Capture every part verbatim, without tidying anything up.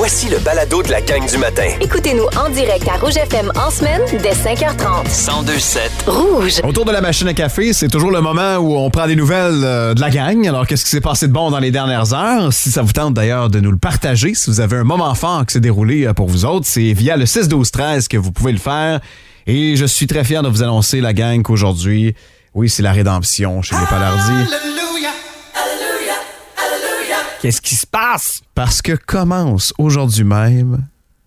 Voici le balado de la gang du matin. Écoutez-nous en direct à Rouge F M en semaine dès cinq heures trente. cent deux sept Rouge. Autour de la machine à café, c'est toujours le moment où on prend des nouvelles euh, de la gang. Alors, qu'est-ce qui s'est passé de bon dans les dernières heures? Si ça vous tente d'ailleurs de nous le partager, si vous avez un moment fort qui s'est déroulé euh, pour vous autres, c'est via le six douze treize que vous pouvez le faire. Et je suis très fier de vous annoncer, la gang, qu'aujourd'hui, oui, c'est la rédemption chez les Palardis. Alléluia, alléluia, alléluia. Qu'est-ce qui se passe? Parce que commence aujourd'hui même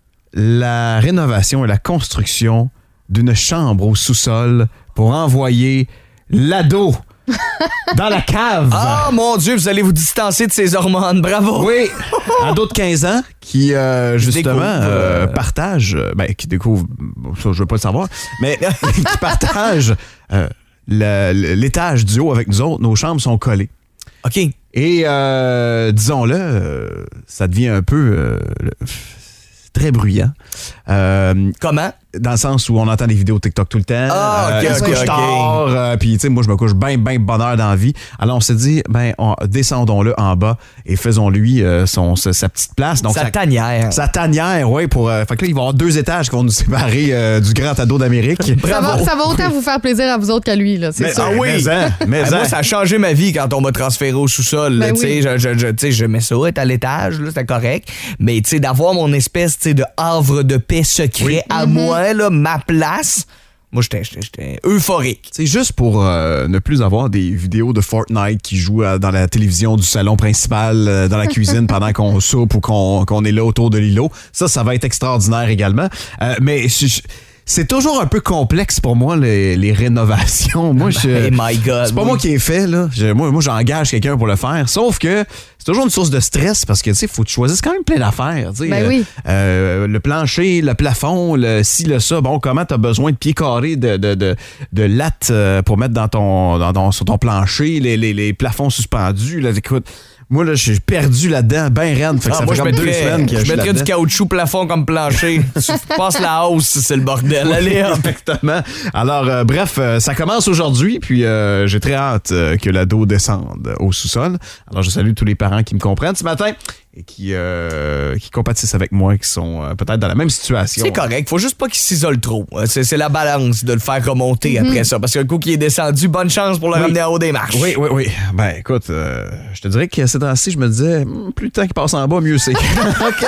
la rénovation et la construction d'une chambre au sous-sol pour envoyer l'ado dans la cave. Oh mon Dieu, vous allez vous distancer de ces hormones, bravo! Oui, ado de quinze ans qui, euh, justement, découvre, euh, euh... partage, euh, ben, qui découvre, ça, je veux pas le savoir, mais qui partage euh, le, l'étage du haut avec nous autres. Nos chambres sont collées. OK. Et, euh, disons-le, euh, ça devient un peu euh, très bruyant. Euh, Comment? Dans le sens où on entend des vidéos TikTok tout le temps. Ah, ok, euh, on se ok, couche ok. tard. Euh, Puis, tu sais, moi, je me couche bien, bien bonne heure dans la vie. Alors, on s'est dit, ben, on, descendons-le en bas et faisons-lui euh, son, sa, sa petite place. Donc, sa ça, tanière. Sa tanière, oui. Pour, euh, fait que là, il va y avoir deux étages qui vont nous séparer euh, du grand ado d'Amérique. Ça va, ça va autant vous faire plaisir à vous autres qu'à lui, là, c'est Mais, sûr. ah oui, mais, hein, mais Ben, moi, hein. ça a changé ma vie quand on m'a transféré au sous-sol. Ben tu sais, oui. je, je, je, tu sais, j'aimais ça, être à l'étage, là, c'était correct. Mais tu sais, d'avoir mon espèce tu sais, de havre de paix secret Oui. à Mhm. moi, là, ma place, moi, j'étais, j'étais, j'étais euphorique. C'est juste pour euh, ne plus avoir des vidéos de Fortnite qui jouent euh, dans la télévision du salon principal, euh, dans la cuisine pendant qu'on soupe ou qu'on, qu'on est là autour de l'îlot. Ça, ça va être extraordinaire également. Euh, mais je, je, c'est toujours un peu complexe pour moi, les, les rénovations. Moi, je, Hey my God, c'est pas oui. moi qui ai fait, là. Je, moi, moi, j'engage quelqu'un pour le faire. Sauf que c'est toujours une source de stress parce que, tu sais, faut que tu choisisses quand même plein d'affaires. tu sais. Ben oui. Euh, le plancher, le plafond, le ci, le ça. Bon, comment t'as besoin de pieds carrés de, de, de, de lattes euh, pour mettre dans ton, dans, dans- sur ton plancher, les, les, les plafonds suspendus. Là, écoute, moi, là, j'ai perdu là-dedans, ben raide. Fait que Ah, ça moi, fait je comme deux mettrais, semaines que je je suis mettrais du là-dedans. caoutchouc plafond comme plancher. Tu passes la hausse, c'est le bordel. Allez, hop. Exactement. Alors, euh, bref, euh, ça commence aujourd'hui, puis euh, j'ai très hâte euh, que l'ado descende au sous-sol. Alors, je salue tous les parents qui me comprennent ce matin et qui, euh, qui compatissent avec moi, qui sont euh, peut-être dans la même situation. C'est correct, faut juste pas qu'il s'isole trop. C'est, c'est la balance de le faire remonter après ça. Parce qu'un coup qui est descendu, bonne chance pour le Oui. ramener en haut des marches. Oui, oui, oui. Ben, écoute, euh, je te dirais que ces temps-ci, je me disais, hmm, plus de temps qu'il passe en bas, mieux c'est. OK.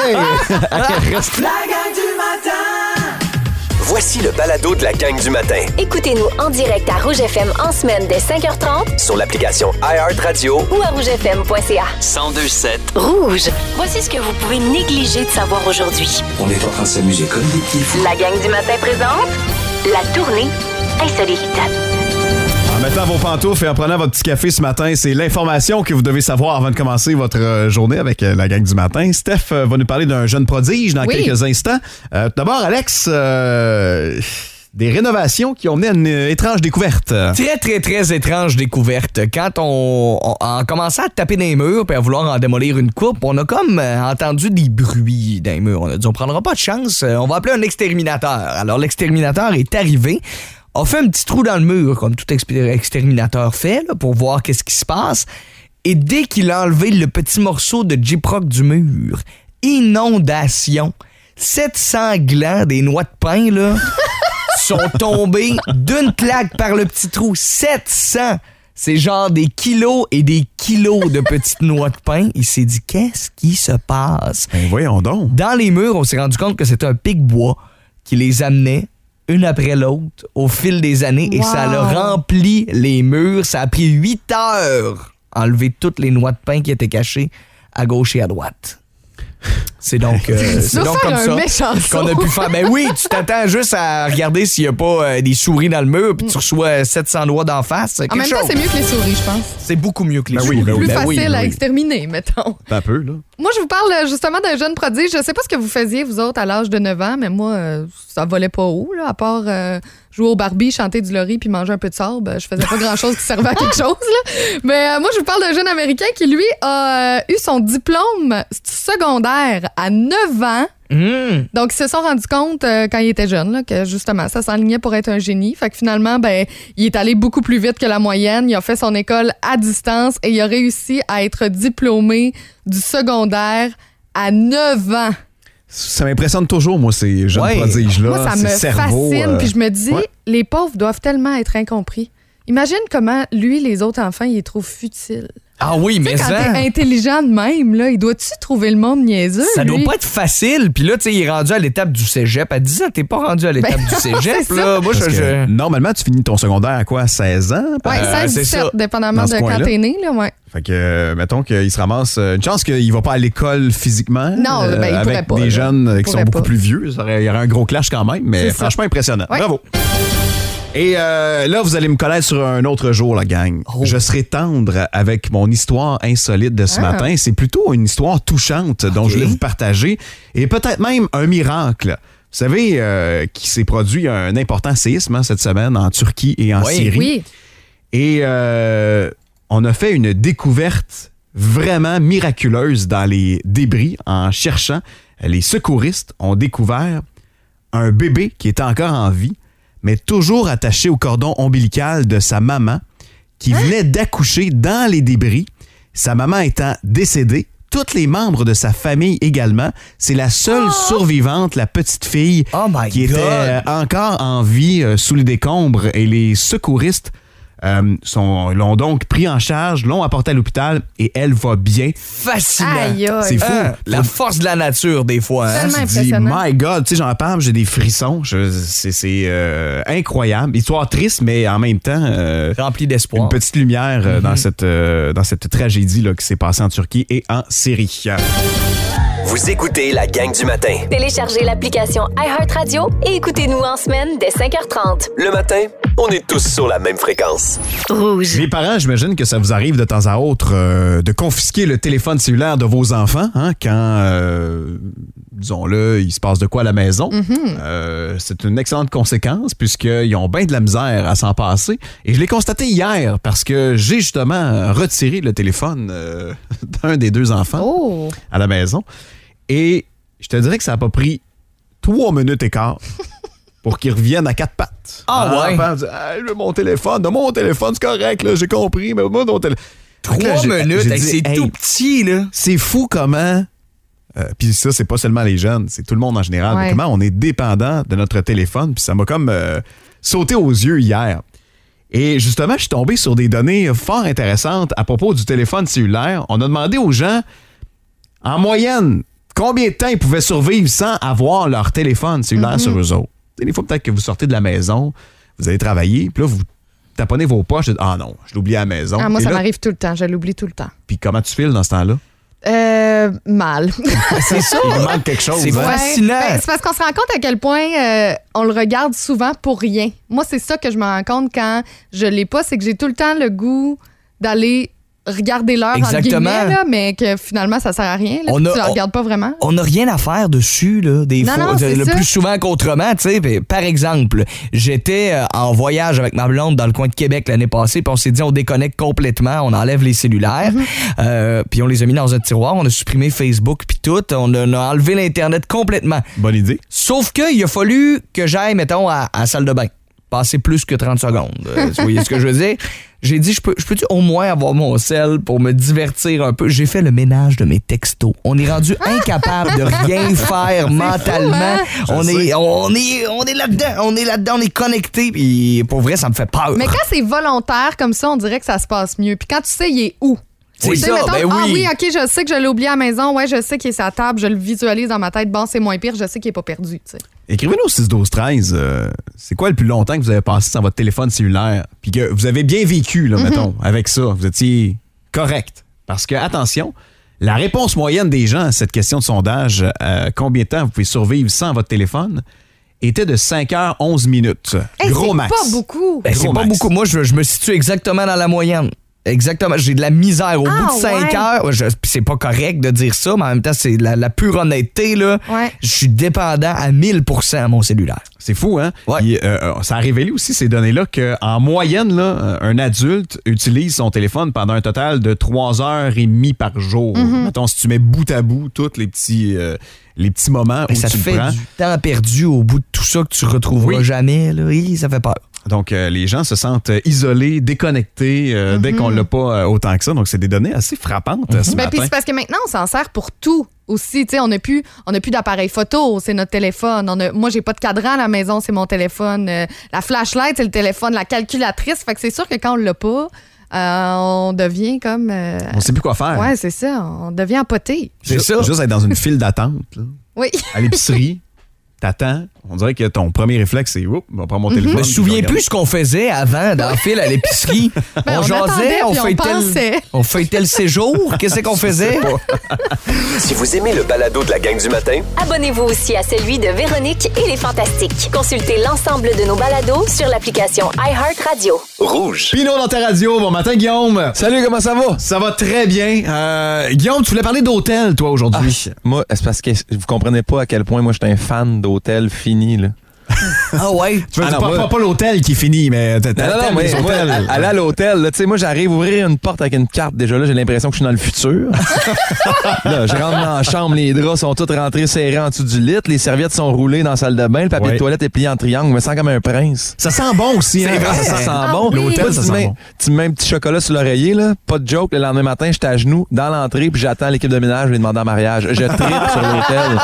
Reste là. La gang du matin. Voici le balado de la gang du matin. Écoutez-nous en direct à Rouge F M en semaine dès cinq heures trente Sur l'application iHeartRadio. ou à rouge f m point c a. cent deux sept Rouge. Voici ce que vous pouvez négliger de savoir aujourd'hui. On est en train de s'amuser comme des petits fous. La gang du matin présente la tournée insolite. En mettant vos pantoufles et en prenant votre petit café ce matin, c'est l'information que vous devez savoir avant de commencer votre euh, journée avec euh, la gang du matin. Steph euh, va nous parler d'un jeune prodige dans Oui. quelques instants. Euh, D'abord, Alex, euh, des rénovations qui ont mené à une euh, étrange découverte. Très, très, très étrange découverte. Quand on, on en commençait à taper dans les murs et à vouloir en démolir une coupe, on a comme euh, entendu des bruits dans les murs. On a dit, on prendra pas de chance, euh, on va appeler un exterminateur. Alors, l'exterminateur est arrivé, a fait un petit trou dans le mur, comme tout expé- exterminateur fait, là, pour voir qu'est-ce qui se passe. Et dès qu'il a enlevé le petit morceau de J-Proc du mur, inondation, sept cents glands des noix de pain, là... sont tombés d'une claque par le petit trou. sept cents! C'est genre des kilos et des kilos de petites noix de pain. Il s'est dit, qu'est-ce qui se passe? Ben voyons donc. Dans les murs, on s'est rendu compte que c'était un pic-bois qui les amenait une après l'autre au fil des années et Wow. ça a rempli les murs. Ça a pris huit heures à enlever toutes les noix de pain qui étaient cachées à gauche et à droite. C'est donc, euh, c'est doit donc faire comme un ça méchant qu'on a saut. pu faire. Ben oui, tu t'attends juste à regarder s'il n'y a pas euh, des souris dans le mur puis tu reçois sept cents doigts d'en face. En Quelque même temps, chose. c'est mieux que les souris, je pense. C'est beaucoup mieux que les Ben souris. oui, ben oui. Plus Ben facile oui, à oui. exterminer, mettons. Pas peu, là. Moi, je vous parle euh, justement d'un jeune prodige. Je sais pas ce que vous faisiez, vous autres, à l'âge de neuf ans, mais moi, euh, ça volait pas haut, là, à part euh, jouer au Barbie, chanter du Laurie puis manger un peu de sable. Je faisais pas grand-chose qui servait à quelque chose, là. Mais euh, moi, je vous parle d'un jeune Américain qui, lui, a euh, eu son diplôme secondaire à neuf ans. Mmh. Donc, ils se sont rendus compte euh, quand il était jeune là, que justement, ça s'enlignait pour être un génie. Fait que finalement, ben, il est allé beaucoup plus vite que la moyenne. Il a fait son école à distance et il a réussi à être diplômé du secondaire à neuf ans. Ça m'impressionne toujours, moi, ces jeunes Ouais. prodiges-là. Moi, ça ces me cerveaux, fascine. euh, Puis je me dis, ouais. les pauvres doivent tellement être incompris. Imagine comment, lui, les autres enfants, ils les trouvent futiles. Ah oui, Tu mais sais, quand ça, t'es intelligent de même, là, il doit-tu trouver le monde niaiseux, ça doit lui? pas être facile. Puis là, tu sais, il est rendu à l'étape du cégep. À dix ans, t'es pas rendu à l'étape Ben, du cégep. c'est là. Moi, Parce je, que, je- normalement, tu finis ton secondaire à quoi? seize ans? Ouais, Euh, seize, c'est dix-sept, ça. dépendamment Dans ce de quand coin-là. t'es né, là, ouais. Fait que, euh, mettons qu'il se ramasse. euh, Une chance qu'il va pas à l'école physiquement. Non, ben, il pourrait avec pas, des là. jeunes euh, Il qui sont pourrait beaucoup pas. plus vieux. Ça aurait- Il y aurait un gros clash quand même, mais C'est ça. franchement impressionnant. Ouais. Bravo. Et euh, là, vous allez me connaître sur un autre jour, la gang. Oh. Je serai tendre avec mon histoire insolite de ce Ah. matin. C'est plutôt une histoire touchante dont je voulais vous partager et peut-être même un miracle. Vous savez euh, qu'il s'est produit un important séisme hein, cette semaine en Turquie et en Oui. Syrie. Oui. Et euh, on a fait une découverte vraiment miraculeuse dans les débris en cherchant. Les secouristes ont découvert un bébé qui était encore en vie, mais toujours attaché au cordon ombilical de sa maman qui venait d'accoucher dans les débris. Sa maman étant décédée, tous les membres de sa famille également. C'est la seule survivante, la petite fille, Oh my qui God. était euh, encore en vie euh, sous les décombres. Et les secouristes euh, sont- l'ont donc pris en charge, l'ont apportée à l'hôpital et elle va bien. Fascinant. Aïe, aïe. C'est fou. Hein? La force de la nature, des fois. Hein? Tellement Tu dis, impressionnant. my God, tu sais, j'en parle, j'ai des frissons. Je- c'est c'est, euh, incroyable. Histoire triste, mais en même temps, euh, Rempli d'espoir. une petite lumière euh, dans, cette, euh, dans cette tragédie là, qui s'est passée en Turquie et en Syrie. Vous écoutez la gang du matin. Téléchargez l'application iHeartRadio et écoutez-nous en semaine dès cinq heures trente. Le matin, on est tous sur la même fréquence. Rouge. Les parents, j'imagine que ça vous arrive de temps à autre euh, de confisquer le téléphone cellulaire de vos enfants hein, quand, euh, disons-le, il se passe de quoi à la maison. Euh, c'est une excellente conséquence puisqu'ils ont bien de la misère à s'en passer. Et je l'ai constaté hier parce que j'ai justement retiré le téléphone euh, d'un des deux enfants Oh! à la maison. Et je te dirais que ça n'a pas pris trois minutes et quart pour qu'ils reviennent à quatre pattes. Ah ouais? L'enfant dit, Ah, je veux mon téléphone, de mon téléphone, c'est correct, là, j'ai compris, mais moi, mon téléphone. Trois minutes, hey, c'est tout petit, là. C'est fou comment. euh, puis ça, c'est pas seulement les jeunes, c'est tout le monde en général. Ouais. mais comment on est dépendant de notre téléphone. Puis ça m'a comme euh, sauté aux yeux hier. Et justement, je suis tombé sur des données fort intéressantes à propos du téléphone cellulaire. On a demandé aux gens, en moyenne, combien de temps ils pouvaient survivre sans avoir leur téléphone cellulaire sur eux autres. Tu sais, des fois, peut-être que vous sortez de la maison, vous allez travailler, puis là, vous taponnez vos poches, et dites, ah non, je l'ai oublié à la maison. Ah, moi, Et ça là, m'arrive tout le temps. Je l'oublie tout le temps. puis comment tu files dans ce temps-là? Euh, mal. C'est ça. Il manque quelque chose. C'est hein? vrai. Fascinant. Ben, c'est parce qu'on se rend compte à quel point euh, on le regarde souvent pour rien. Moi, c'est ça que je me rends compte quand je l'ai pas, c'est que j'ai tout le temps le goût d'aller regarder l'heure, entre Exactement. guillemets, là, mais que finalement, ça sert à rien. Là, On puis a- tu la on- regardes pas vraiment. On n'a rien à faire dessus, là, des Non, fois. non, c'est le ça. plus souvent qu'autrement, tu sais. Puis, par exemple, j'étais euh, en voyage avec ma blonde dans le coin de Québec l'année passée, puis on s'est dit, on déconnecte complètement, on enlève les cellulaires, euh, puis on les a mis dans un tiroir, on a supprimé Facebook, puis tout, on a, on a enlevé l'Internet complètement. Bonne idée. Sauf qu'il a fallu que j'aille, mettons, à, à la salle de bain. Passer plus que trente secondes. Euh, vous voyez ce que je veux dire? J'ai dit, je peux, je peux-tu au moins avoir mon sel pour me divertir un peu? J'ai fait le ménage de mes textos. On est rendu incapable de rien faire mentalement. hein? On, Je est, sais. on est, on est là-dedans. On est là-dedans, on est connecté. Puis pour vrai, ça me fait peur. Mais quand c'est volontaire comme ça, on dirait que ça se passe mieux. Puis quand tu sais, il est où? C'est Tu sais, ça, mettons, ben ah oui. oui, OK, je sais que je l'ai oublié à la maison. Ouais, je sais qu'il est sur la table. Je le visualise dans ma tête. Bon, c'est moins pire. Je sais qu'il est pas perdu. Tu sais. Écrivez-nous au six douze treize. euh, c'est quoi le plus longtemps que vous avez passé sur votre téléphone cellulaire? Puis que vous avez bien vécu, là, mettons, avec ça. Vous étiez correct. Parce que, attention, la réponse moyenne des gens à cette question de sondage, euh, combien de temps vous pouvez survivre sans votre téléphone, était de cinq heures onze minutes. Hey, Gros c'est max. pas beaucoup. Ben, c'est Gros pas max. beaucoup. Moi, je, je me situe exactement dans la moyenne. Exactement. J'ai de la misère. Au Ah, bout de cinq ouais. heures, je- pis c'est pas correct de dire ça, mais en même temps, c'est la, la pure honnêteté, là. Ouais. Je suis dépendant à mille pour cent à mon cellulaire. C'est fou, hein? Ouais. Puis, euh, ça a révélé aussi ces données-là qu'en moyenne, là, un adulte utilise son téléphone pendant un total de trois heures et demie par jour. Mm-hmm. Mettons, si tu mets bout à bout tous les petits, euh, les petits moments Ben, où ça tu te le fait prends. du temps perdu au bout de tout ça que tu retrouveras Oui. jamais, là. Hi, ça fait peur. Donc, euh, les gens se sentent euh, isolés, déconnectés euh, mm-hmm. dès qu'on l'a pas euh, autant que ça. Donc, c'est des données assez frappantes mm-hmm. ce ben, matin. Puis c'est parce que maintenant, on s'en sert pour tout aussi. Tu sais, on n'a plus, on a plus d'appareil photo, c'est notre téléphone. On a, moi, j'ai pas de cadran à la maison, c'est mon téléphone. Euh, la flashlight, c'est le téléphone. La calculatrice, fait que c'est sûr que quand on l'a pas, euh, on devient comme... Euh, on sait plus quoi faire. Ouais, c'est ça. On devient empoté. C'est ça. Juste être dans une file d'attente. Là, oui. À l'épicerie. T'attends, on dirait que ton premier réflexe, c'est oups, on va prendre mon téléphone. Je me souviens plus ce qu'on faisait avant dans le fil à l'épicerie. Ben, on, on jasait, on, on fêtait le, on fêtait le séjour. Qu'est-ce qu'on faisait? Si vous aimez le balado de la gang du matin, abonnez-vous aussi à celui de Véronique et les Fantastiques. Consultez l'ensemble de nos balados sur l'application iHeartRadio. Rouge. Pinot dans ta radio. Bon matin, Guillaume. Salut, comment ça va? Ça va très bien. Euh, Guillaume, tu voulais parler d'hôtel, toi, aujourd'hui. Ah, moi, c'est parce que vous comprenez pas à quel point moi, je suis un fan d'hôtel fini, là. Ah ouais? Tu veux ah dire, non, pas, moi... pas, pas l'hôtel qui finit, mais t'as, t'as non, non, mais moi, aller à l'hôtel, là, tu sais, moi, j'arrive à ouvrir une porte avec une carte. Déjà là, j'ai l'impression que je suis dans le futur. Là, je rentre dans la chambre, les draps sont tous rentrés serrés en dessous du lit, les serviettes sont roulées dans la salle de bain, le papier ouais. de toilette est plié en triangle. Je me sens comme un prince. Ça sent bon aussi, hein? C'est vrai, ça sent ah, bon. Oui. L'hôtel, Toi, ça tu sent mets, bon. Tu mets un petit chocolat sur l'oreiller, là. Pas de joke. Le lendemain matin, j'étais à genoux dans l'entrée, puis j'attends l'équipe de ménage, je les demande en mariage. Je tripe sur l'hôtel.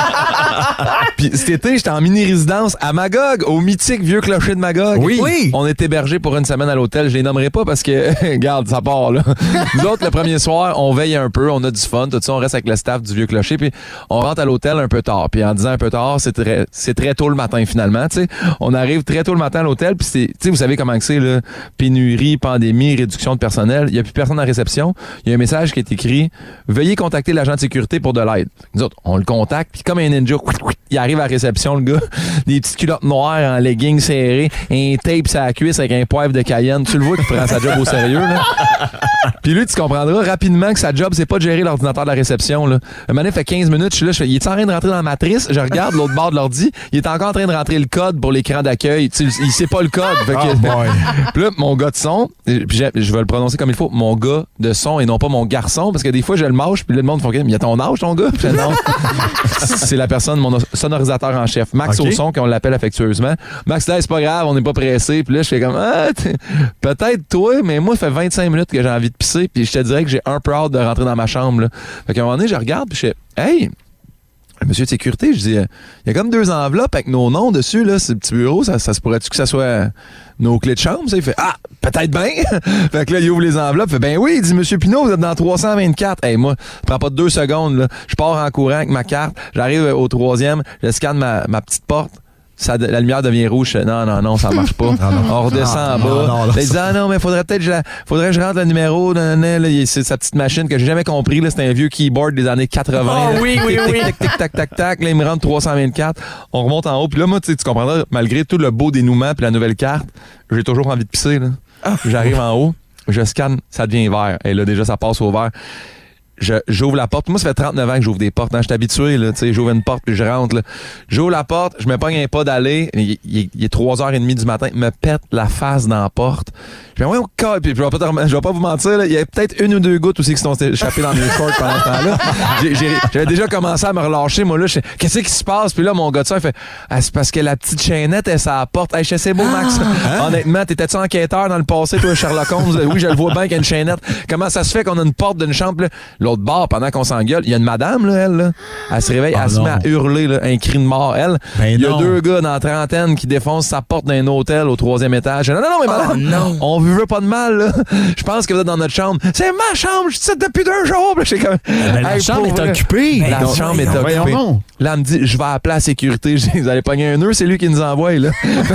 Puis cet été, j'étais en mini-résidence à Magog, au mythique vieux clocher de Magog. Oui. oui. On est hébergés pour une semaine à l'hôtel. Je les nommerai pas parce que, regarde, ça part, là. Nous autres, le premier soir, on veille un peu, on a du fun, tout ça, on reste avec le staff du vieux clocher, puis on rentre à l'hôtel un peu tard. Puis en disant un peu tard, c'est très, c'est très tôt le matin, finalement, tu sais. On arrive très tôt le matin à l'hôtel, puis c'est, tu sais, vous savez comment que c'est, là. Pénurie, pandémie, réduction de personnel. Il y a plus personne à la réception. Il y a un message qui est écrit « Veuillez contacter l'agent de sécurité pour de l'aide ». Nous autres, on le contacte, puis comme un ninja, il arrive à la réception, le gars, des petites culottes noires en leggings serrés, un tape sur la cuisse avec un poivre de Cayenne. Tu le vois qu'il prend sa job au sérieux, là. Puis lui, tu comprendras rapidement que sa job, c'est pas de gérer l'ordinateur de la réception, là. Un moment donné, fait quinze minutes, je suis là, je fais, il est en train de rentrer dans la matrice? Je regarde l'autre bord de l'ordi, il est encore en train de rentrer le code pour l'écran d'accueil. Tu sais, il sait pas le code. Fait que, oh boy. Puis là, mon gars de son, puis je vais le prononcer comme il faut, mon gars de son et non pas mon garçon, parce que des fois, je le mâche, puis là, le monde fait, mais il y a ton âge, ton gars? Puis là, non. C'est la personne, mon sonorisateur en chef, Max okay. au son, qu'on l'appelle affectueusement. Max, là, c'est pas grave, on n'est pas pressé. Puis là, je fais comme, ah, peut-être toi, mais moi, ça fait vingt-cinq minutes que j'ai envie de pisser, puis je te dirais que j'ai un peu hâte de rentrer dans ma chambre, là. Fait qu'à un moment donné, je regarde, puis je fais, hey, monsieur de sécurité, je dis, il y a comme deux enveloppes avec nos noms dessus, là, ce petit bureau, ça, ça se pourrait-tu que ça soit nos clés de chambre, ça? Il fait, ah, peut-être bien. Fait que là, il ouvre les enveloppes, il fait, ben oui, il dit, monsieur Pinot, vous êtes dans trois cent vingt-quatre. Hey, moi, ça prend pas deux secondes, là. Je pars en courant avec ma carte, j'arrive au troisième, je scanne ma, ma petite porte. Ça, la lumière devient rouge. Non, non, non, ça marche pas. Non, non. On redescend en bas. Non, non, non, il dit, ah non, mais faudrait peut-être je, faudrait que je rentre le numéro. Nan, nan, là, c'est sa petite machine que j'ai jamais compris. Là, c'est un vieux keyboard des années quatre-vingts. Oh, oui, oui, oui. Tic, tic, tac, tac, tac. Là, il me rentre trois cent vingt-quatre. On remonte en haut. Puis là, moi, tu comprendras, malgré tout le beau dénouement puis la nouvelle carte, j'ai toujours envie de pisser. Là. Ah. J'arrive en haut, je scanne, ça devient vert. Et là, déjà, ça passe au vert. Je, j'ouvre la porte. Moi, ça fait trente-neuf ans que j'ouvre des portes. Hein. Je suis habitué, là. Tu sais, j'ouvre une porte puis je rentre, là. J'ouvre la porte, je me pogne un pas d'aller. Il, il, il est trois heures trente du matin. Il me pète la face dans la porte. Je fais, ouais, au cas. Puis je vais pas, te, je vais pas vous mentir, là. Il y a peut-être une ou deux gouttes aussi qui sont échappées dans mes shorts pendant ce temps-là. J'ai, j'ai, j'avais déjà commencé à me relâcher, moi, là. Je fais, qu'est-ce qui se passe? Puis là, mon gars de ça, il fait, ah, c'est parce que la petite chaînette, elle, ça porte. Hey, je sais, c'est beau, Max. Hein? Honnêtement, t'étais-tu enquêteur dans le passé, toi, Sherlock Holmes? Oui, je le vois bien qu'il y a une chaînette. Comment ça se fait qu'on a une porte d'une chambre, là? L'autre bord, pendant qu'on s'engueule, il y a une madame, là, elle, là. Elle se réveille, oh elle non. se met à hurler, là, un cri de mort, elle. Ben il y a non. deux gars dans la trentaine qui défoncent sa porte d'un hôtel au troisième étage. Non, non, non, mais madame, oh non. on veut pas de mal, là. Je pense que vous êtes dans notre chambre. C'est ma chambre, je suis depuis deux jours. Je sais comme, ben, la hey, chambre est vrai. occupée. La ben, chambre est occupée. Non. Là, elle me dit, je vais appeler la sécurité. Je dis, vous allez pogner un nœud, c'est lui qui nous envoie, là.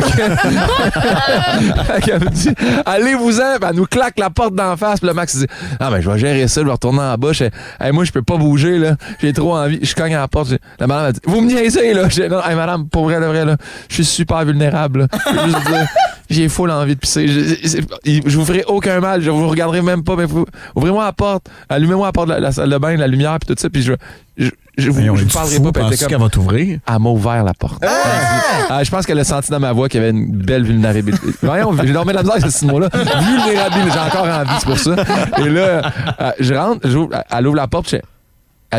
Elle me dit, allez-vous-en. Elle nous claque la porte d'en face. Puis le Max dit, ah, ben, je vais gérer ça, je vais retourner en bas. Je, hey, moi, je peux pas bouger, là. J'ai trop envie. Je cogne à la porte. La madame a dit, vous me niaisez, là. J'ai, non, hey, madame, pour vrai, de vrai, là, je suis super vulnérable, là. Je juste dire, j'ai full envie de pisser. Je, je, je vous ferai aucun mal. Je vous regarderai même pas, mais vous, ouvrez-moi la porte. Allumez-moi la porte de la, la salle de bain, la lumière, puis tout ça, puis je, je, je, vous, je vous parlerai fou, pas. Penses-tu qu'elle va t'ouvrir? Elle m'a ouvert la porte. Ah! Ah, je pense qu'elle a senti dans ma voix qu'il y avait une belle vulnérabilité. Voyons, j'ai dormi de la misère avec ce mot-là. Vulnérabilité, j'ai encore envie, c'est pour ça. Et là, euh, je rentre, j'ouvre, elle ouvre la porte, je, elle dit,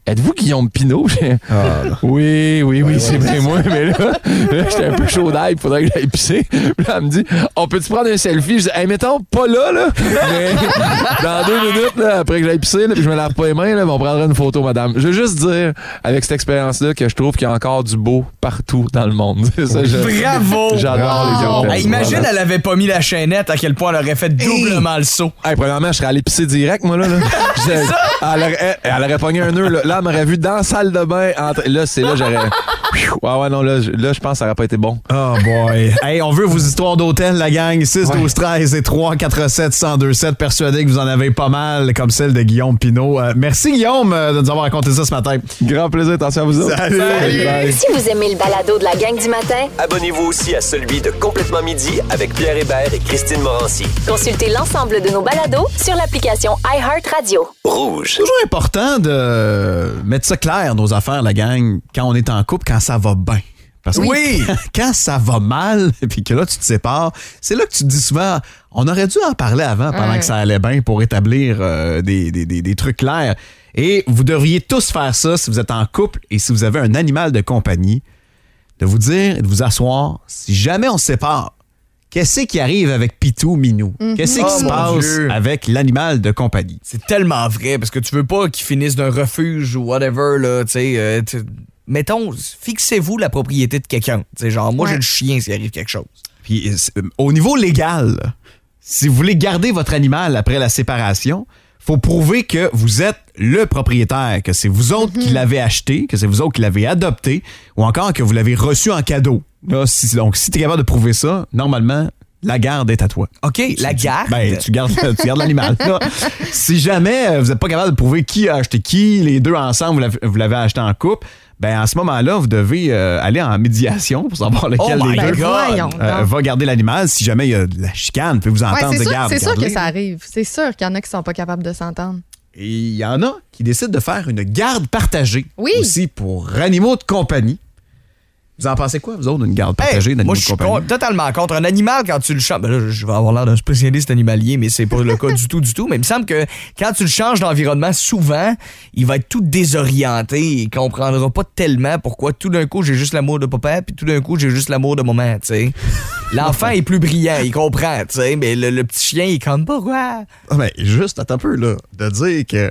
êtes-vous Guillaume Pinault? Ah, oui, oui, oui, c'est bien moi, mais là, là j'étais un peu chaud d'ail, il faudrait que j'aille pisser. Puis là, elle me dit, on peut-tu prendre un selfie? Je dis, hey, mettons, pas là, là, mais dans deux minutes, là, après que j'aille pisser, là, puis je me lave pas les mains, là, on prendra une photo, madame. Je veux juste dire, avec cette expérience-là, que je trouve qu'il y a encore du beau partout dans le monde. Ça, je, Bravo! J'adore les Guillaume Pinault. Hey, imagine, elle avait pas mis la chaînette, à quel point elle aurait fait doublement le saut. Hey, premièrement, je serais allé pisser direct, moi, là. là. Je, elle, aurait, elle, elle aurait pogné un nœud, là. Là, elle m'aurait vu dans la salle de bain. Entre... Là, c'est là, j'aurais. Ouais, ouais, non, là, là je pense que ça aurait pas été bon. Oh boy. Hey, on veut vos histoires d'hôtel, la gang. six douze treize et trois quatre sept un zéro deux sept. Persuadé que vous en avez pas mal, comme celle de Guillaume Pinault. Euh, merci, Guillaume, euh, de nous avoir raconté ça ce matin. Grand plaisir. Attention à vous autres. Salut. Salut. Bye. Si vous aimez le balado de la gang du matin, Abonnez-vous aussi à celui de Complètement Midi avec Pierre Hébert et Christine Morancy. consultez l'ensemble de nos balados sur l'application iHeartRadio. Rouge. C'est toujours important de mettre ça clair, nos affaires, la gang, quand on est en couple, quand ça va bien. Parce que Oui. quand ça va mal, puis que là, tu te sépares, c'est là que tu te dis souvent, on aurait dû en parler avant pendant Ouais. que ça allait bien pour établir euh, des, des, des, des trucs clairs. Et vous devriez tous faire ça si vous êtes en couple et si vous avez un animal de compagnie, de vous dire et de vous asseoir, si jamais on se sépare, qu'est-ce qui arrive avec Pitou Minou? Qu'est-ce qui Oh, se mon passe Dieu. avec l'animal de compagnie? C'est tellement vrai, parce que tu veux pas qu'ils finissent d'un refuge ou whatever, là, tu sais. Euh, tu- mettons, fixez-vous la propriété de quelqu'un. Tu sais, genre, moi, Ouais. j'ai le chien s'il arrive quelque chose. Puis euh, au niveau légal, là, si vous voulez garder votre animal après la séparation, faut prouver que vous êtes le propriétaire, que c'est vous autres qui l'avez acheté, que c'est vous autres qui l'avez adopté, ou encore que vous l'avez reçu en cadeau. Là, si, donc, si tu es capable de prouver ça, normalement, la garde est à toi. OK, la Tu- garde. Ben, tu gardes, tu gardes l'animal. là. Si jamais euh, vous n'êtes pas capable de prouver qui a acheté qui, les deux ensemble, vous l'avez, vous l'avez acheté en couple, ben à ce moment-là, vous devez euh, aller en médiation pour savoir lequel Oh my des deux Ben, voyons euh, donc. va garder l'animal. Si jamais il y a de la chicane, puis vous Ouais, entendre c'est de sûr, garde. c'est sûr que garde-les. ça arrive. C'est sûr qu'il y en a qui sont pas capables de s'entendre. Et il y en a qui décident de faire une garde partagée Oui. aussi pour animaux de compagnie. Vous en pensez quoi, vous autres, d'une garde partagée Hey, d'animaux moi, de je suis compagnie? con- totalement contre. Un animal, quand tu le changes. Ben là, je vais avoir l'air d'un spécialiste animalier, mais c'est pas le cas du tout, du tout. Mais il me semble que quand tu le changes d'environnement, souvent, il va être tout désorienté. Il comprendra pas tellement pourquoi tout d'un coup, j'ai juste l'amour de papa, puis tout d'un coup, j'ai juste l'amour de maman, tu sais. L'enfant est plus brillant, il comprend, tu sais, mais le, le petit chien, il comme pourquoi? Ah, ben, juste, attends un peu, là, de dire que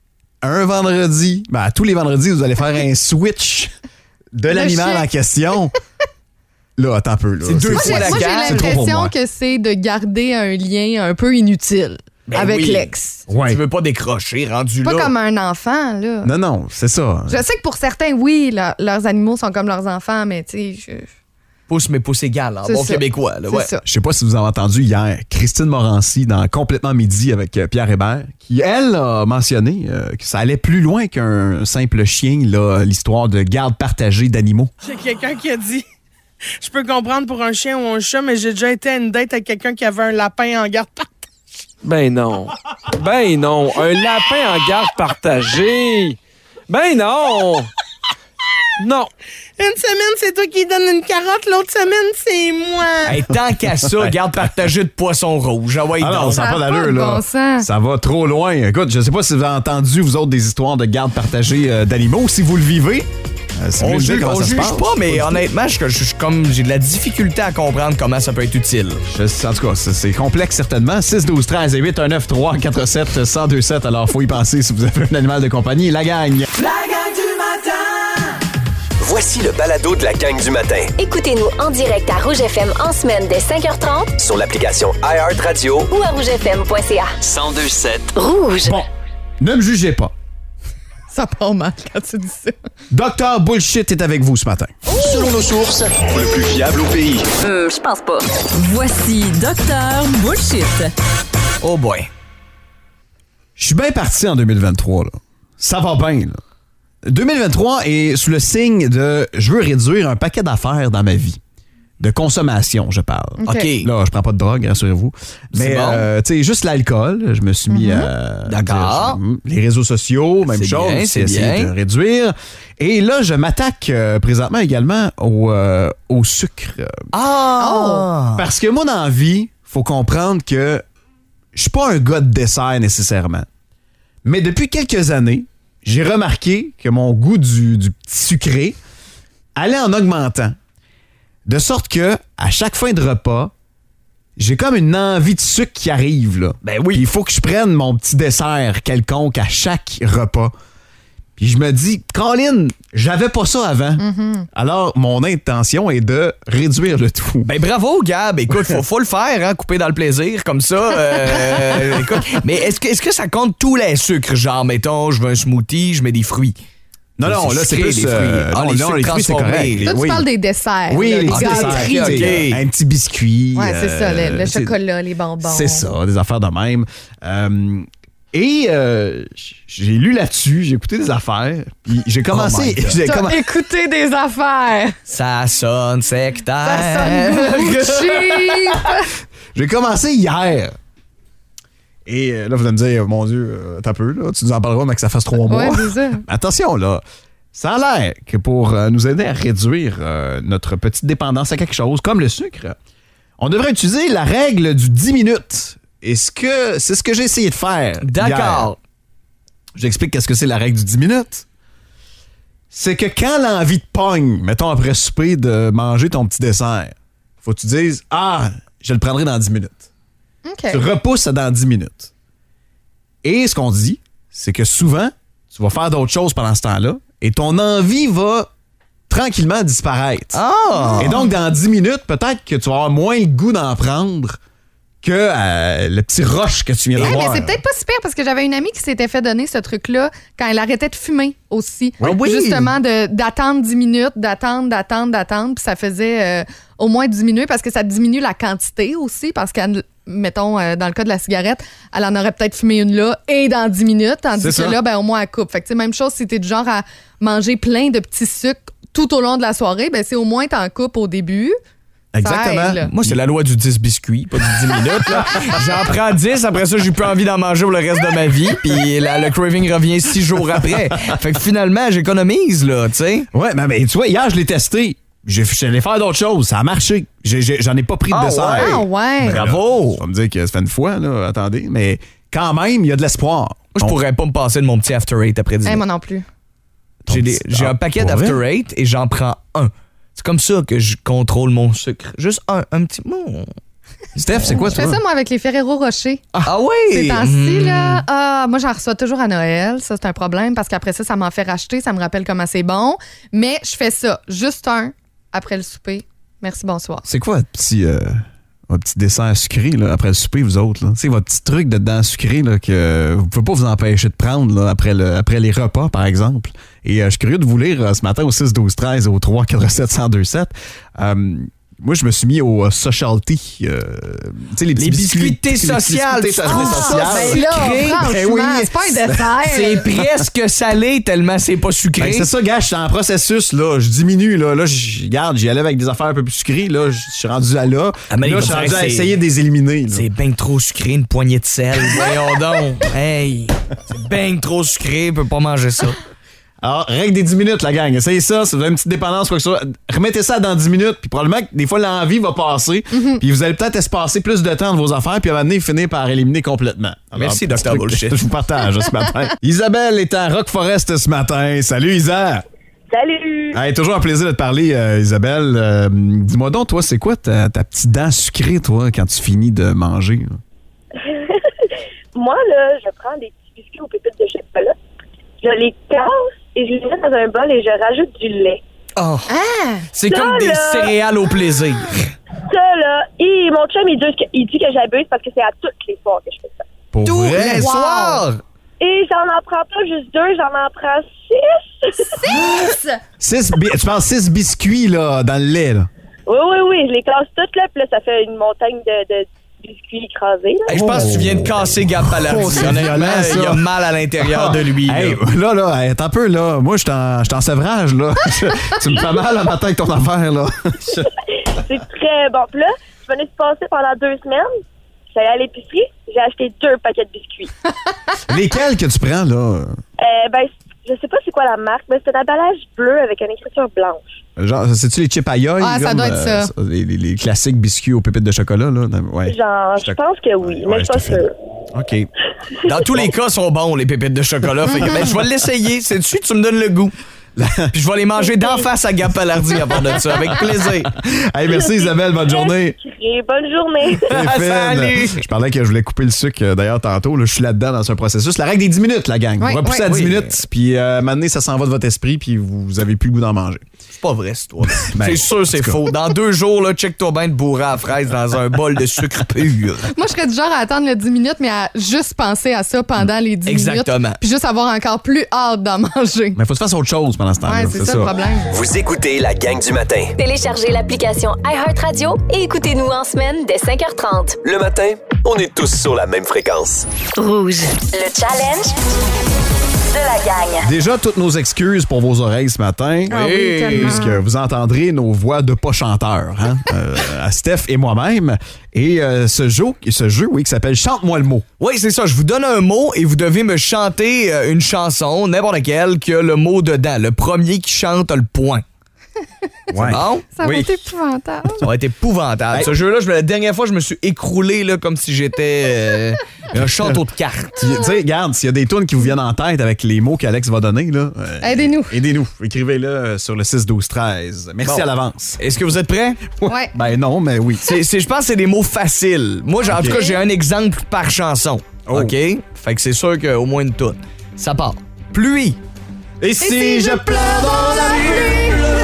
un vendredi, ben, à tous les vendredis, vous allez faire un switch de l'animal chien. en question. Là, attends un peu, là. C'est deux Moi, fois j'ai, la moi, j'ai garde, c'est trop pour l'impression moi. que c'est de garder un lien un peu inutile Ben avec oui. l'ex. Ouais. Tu veux pas décrocher, rendu Pas là. comme un enfant, là. Non, non, c'est ça. Je sais que pour certains, oui, leur- leurs animaux sont comme leurs enfants, mais tu sais, je- Pouce, mais pouce égal, en c'est bon ça. québécois, là, C'est ouais. ça. Je sais pas si vous avez entendu hier Christine Morancy dans Complètement Midi avec euh, Pierre Hébert, qui, elle, a mentionné euh, que ça allait plus loin qu'un simple chien, là, l'histoire de garde partagée d'animaux. J'ai quelqu'un qui a dit je peux comprendre pour un chien ou un chat, mais j'ai déjà été à une date avec quelqu'un qui avait un lapin en garde partagée. Ben non. Ben non. Un lapin en garde partagée. Ben non. Non. Une semaine, c'est toi qui donne une carotte, l'autre semaine, c'est moi. Hey, tant qu'à ça, garde partagée de poisson rouge. Ah ouais, Ah non, donc. ça n'a pas Ça a d'allure, pas de là. bon sens. Ça va trop loin. Écoute, je sais pas si vous avez entendu, vous autres, des histoires de garde partagée euh, d'animaux. Si vous le vivez, euh, si vous On voulez me dire juge, comment on ça se juge passe. pas, mais honnêtement, je, je, je- comme j'ai de la difficulté à comprendre comment ça peut être utile. Je- en tout cas, c'est, c'est complexe certainement. six douze treize et huit un neuf trois quatre sept un zéro deux sept. Alors, faut y penser si vous avez un animal de compagnie. La gagne. La gang du matin. Voici le balado de la gang du matin Écoutez-nous en direct à Rouge F M en semaine dès cinq heures trente sur l'application iHeartRadio ou à rouge f m point c a. cent deux sept. Rouge. Bon, ne me jugez pas. Ça part mal quand tu dis ça. Docteur Bullshit est avec vous ce matin. Selon nos sources, le plus fiable au pays. Hmm, je pense pas. Voici Docteur Bullshit. Oh boy. Je suis bien parti en deux mille vingt-trois. Là. Ça va bien. Là. deux mille vingt-trois est sous le signe de je veux réduire un paquet d'affaires dans ma vie. De consommation, je parle. OK. OK. Là, je prends pas de drogue, rassurez-vous. Mais, C'est bon. euh, tu sais, juste l'alcool, je me suis mis à... D'accord. dire, Les réseaux sociaux, même C'est chose. bien, c'est essayer bien. de réduire. Et là, je m'attaque euh, présentement également au, euh, au sucre. Ah! Parce que moi, dans la vie, faut comprendre que je suis pas un gars de dessert nécessairement. Mais depuis quelques années, j'ai remarqué que mon goût du, du petit sucré allait en augmentant. De sorte que, à chaque fin de repas, j'ai comme une envie de sucre qui arrive, là. Ben oui. Puis il faut que je prenne mon petit dessert quelconque à chaque repas. Puis je me dis, Colin, j'avais pas ça avant. Mm-hmm. Alors, mon intention est de réduire le tout. Ben bravo, Gab. Écoute, faut, faut le faire, hein, couper dans le plaisir, comme ça. Euh, écoute, mais est-ce que, est-ce que ça compte tous les sucres? Genre, mettons, je veux un smoothie, je mets des fruits. Non, non, là, c'est sucré, plus... les fruits. euh, Ah, non, les non, sucres les fruits, c'est transformés. correct. Toi, tu Oui. parles des desserts. Oui, là, les des desserts. gâteries. tu sais, ok. Un petit biscuit. Ouais, c'est ça, le, le euh, c'est- chocolat, les bonbons. C'est ça, des affaires de même. Euh, et euh, j'ai lu là-dessus, j'ai écouté des affaires, puis j'ai commencé... my God. j'ai T'as commen- écouté des affaires. Ça sonne sectaire. Ça sonne cheap. J'ai commencé hier. Et euh, là, vous allez me dire, mon Dieu, euh, t'as peu, là, tu nous en parleras, mais que ça fasse trois mois. Ouais, c'est ça. Attention, là. Ça a l'air que pour euh, nous aider à réduire euh, notre petite dépendance à quelque chose, comme le sucre, on devrait utiliser la règle du dix minutes. Et ce que, c'est ce que j'ai essayé de faire. D'accord. hier. J'explique qu'est-ce que c'est la règle du dix minutes. C'est que quand l'envie te pogne, mettons après souper, de manger ton petit dessert, faut que tu dises « Ah, je le prendrai dans dix minutes. » OK. Tu repousses ça dans dix minutes. Et ce qu'on dit, c'est que souvent, tu vas faire d'autres choses pendant ce temps-là et ton envie va tranquillement disparaître. Ah! Et donc, dans dix minutes, peut-être que tu vas avoir moins le goût d'en prendre que euh, le petit rush que tu viens de Hey, mais voir. c'est peut-être pas super parce que j'avais une amie qui s'était fait donner ce truc-là quand elle arrêtait de fumer aussi. Oui. Oui. Justement, de, d'attendre dix minutes, d'attendre, d'attendre, d'attendre. Puis ça faisait euh, au moins diminuer parce que ça diminue la quantité aussi. Parce que, mettons, euh, dans le cas de la cigarette, elle en aurait peut-être fumé une là et dans dix minutes. Tandis C'est que ça. là, ben, au moins, elle coupe. Fait que, tu sais, même chose si t'es du genre à manger plein de petits sucres tout au long de la soirée, ben, c'est au moins t'en coupes au début. Exactement. Ça aide, là. Moi, c'est la loi du dix biscuits, pas du dix minutes. là. J'en prends dix, après ça, j'ai plus envie d'en manger pour le reste de ma vie. Puis la- le craving revient six jours après. Fait que finalement, j'économise, là, tu sais. Ouais, mais, mais tu vois, hier, je l'ai testé. J'ai- Je suis allé faire d'autres choses. Ça a marché. J'ai- j'ai- J'en ai pas pris de Ah dessert. ouais? Ah ouais! Bravo! Tu vas me dire que ça fait une fois, là. Attendez. Mais quand même, il y a de l'espoir. Moi, je pourrais pas me passer de mon petit After Eight après dix Hey, minutes. moi non plus. J'ai, des- petit- j'ai Ah, un paquet pour d'After vrai? Eight et j'en prends un. C'est comme ça que je contrôle mon sucre. Juste un, un petit mot. Steph, c'est quoi, Je fais toi? ça, moi, avec les Ferrero Rocher. Ah oui! Ces temps-ci, Mm. là, ah, moi, j'en reçois toujours à Noël. Ça, c'est un problème parce qu'après ça, ça m'en fait racheter. Ça me rappelle comment c'est bon. Mais je fais ça, juste un, après le souper. Merci, bonsoir. C'est quoi votre petit, euh, votre petit dessert sucré là, après le souper, vous autres? Là? Tu sais, votre petit truc de dents sucré là, que vous pouvez pas vous empêcher de prendre là, après, le, après les repas, par exemple. Et euh, je suis curieux de vous lire euh, ce matin au six douze treize au trois quatre sept zéro deux sept. Euh, moi, je me suis mis au euh, Socialty. Euh, tu sais, les petits Les biscuits de thé les petits social. biscuits de thé Ah, social. Ben là, Sucré. franchement, Ben oui. c'est pas un dessert. C'est presque salé tellement c'est pas sucré. Ben, c'est ça, gars, je suis en processus, là. Je diminue, là. Là, je garde, j'y allais avec des affaires un peu plus sucrées, là. Je suis rendu à là. Ah, mais là, il je suis va rendu dire à que essayer c'est- de les éliminer. là. C'est bien trop sucré, une poignée de sel. Voyons donc. Hey, c'est bien trop sucré, peut pas manger ça. Alors, règle des dix minutes, la gang. Essayez ça. Si vous avez une petite dépendance, quoi que ce soit, remettez ça dans dix minutes. Puis probablement que des fois, l'envie va passer. Puis vous allez peut-être espacer plus de temps de vos affaires. Puis à un moment donné, finir par éliminer complètement. Alors, Merci, petit docteur truc Bullshit. que Je vous partage ce matin. Isabelle est à Rock Forest ce matin. Salut, Isa. Salut! Hey, toujours un plaisir de te parler, euh, Isabelle. Euh, dis-moi donc, toi, c'est quoi ta, ta petite dent sucrée, toi, quand tu finis de manger? là? Moi, là, je prends des petits biscuits aux pépites de chocolat, je les casse et je les mets dans un bol et je rajoute du lait. Oh. C'est Ça, comme des là. céréales au plaisir. Ça, là, et mon chum, il dit que, il dit que j'abuse parce que c'est à toutes les soirs que je fais ça. Pour Tous vrai? les Wow. soirs. Et j'en en prends pas juste deux, j'en en prends six. Six! Six bi- tu parles six biscuits, là, dans le lait, là. Oui, oui, oui, je les casse toutes, là, puis là, ça fait une montagne de, de biscuits écrasés, là. Hey, je pense que tu viens de casser Gab Palardi. Oh, c'est Honnêtement, violent, ça. il a mal à l'intérieur de lui. Hey, là. là, là, hey, attends un peu, là. Moi, je suis en, je suis en sevrage, là. Tu me fais mal le matin avec ton affaire, là. C'est très bon. Puis là, je venais de passer pendant deux semaines. J'allais à l'épicerie, j'ai acheté deux paquets de biscuits. Lesquels que tu prends, là? Euh, ben, je sais pas c'est quoi la marque, mais c'était l'emballage bleu avec une écriture blanche. Genre, c'est-tu les chips aïe? Ah, ça doit être ça. Les, les, les classiques biscuits aux pépites de chocolat, là? Ouais. Genre, je pense que oui, mais Ouais, je suis pas je te fais. sûre. OK. Dans tous les cas, sont bons, les pépites de chocolat. Fait que, ben, je vais l'essayer. C'est dessus, tu me donnes le goût. Puis je vais les manger d'en face à Gap Palardi à part de ça, avec plaisir. Hey, merci Isabelle, bonne journée. Et bonne journée. Salut. Je parlais que je voulais couper le sucre euh, d'ailleurs tantôt. Là, je suis là-dedans dans un processus. La règle des dix minutes, la gang. Oui, On va pousser oui, à dix oui. minutes, puis euh, maintenant, ça s'en va de votre esprit, puis vous avez plus le goût d'en manger. C'est pas vrai, c'est toi. Ben, c'est sûr, c'est en tout cas. faux. Dans deux jours, là, check-toi bien de bourrer à fraise dans un bol de sucre pur. Moi, je serais du genre à attendre le dix minutes, mais à juste penser à ça pendant les dix Exactement. minutes. Puis juste avoir encore plus hâte d'en manger. Mais faut que tu fasses autre chose pendant ce temps-là. Ouais, c'est ça, le problème. Vous écoutez la gang du matin. Téléchargez l'application iHeartRadio et écoutez-nous en semaine dès cinq heures trente. Le matin, on est tous sur la même fréquence. Rouge. Le challenge de la gang. Déjà, toutes nos excuses pour vos oreilles ce matin. Ah oui, tellement. Puisque vous entendrez nos voix de pas chanteurs, hein, euh, à Steph et moi-même. Et euh, ce jeu, ce jeu, oui, qui s'appelle Chante-moi le mot. Oui, c'est ça. Je vous donne un mot et vous devez me chanter euh, une chanson, n'importe laquelle, qui a le mot dedans. Le premier qui chante a le point. Ouais. Bon? Ça va Oui. être épouvantable. Ça va être épouvantable. Hey. Ce jeu-là, je- la dernière fois, je me suis écroulé là, comme si j'étais euh, un château de cartes. Puis, tu sais, regarde, s'il y a des tunes qui vous viennent en tête avec les mots qu'Alex va donner, là. euh, Aidez-nous. Aidez-nous. Écrivez-le euh, sur le six douze treize. Merci Bon. à l'avance. Est-ce que vous êtes prêts? Ouais. Ben non, mais oui. C'est, c'est- je pense que c'est des mots faciles. Moi, j'ai- en tout cas, j'ai un exemple par chanson. Oh. OK? Fait que c'est sûr qu'au moins une toune. Ça part. Pluie. Et si je pleure dans la pluie?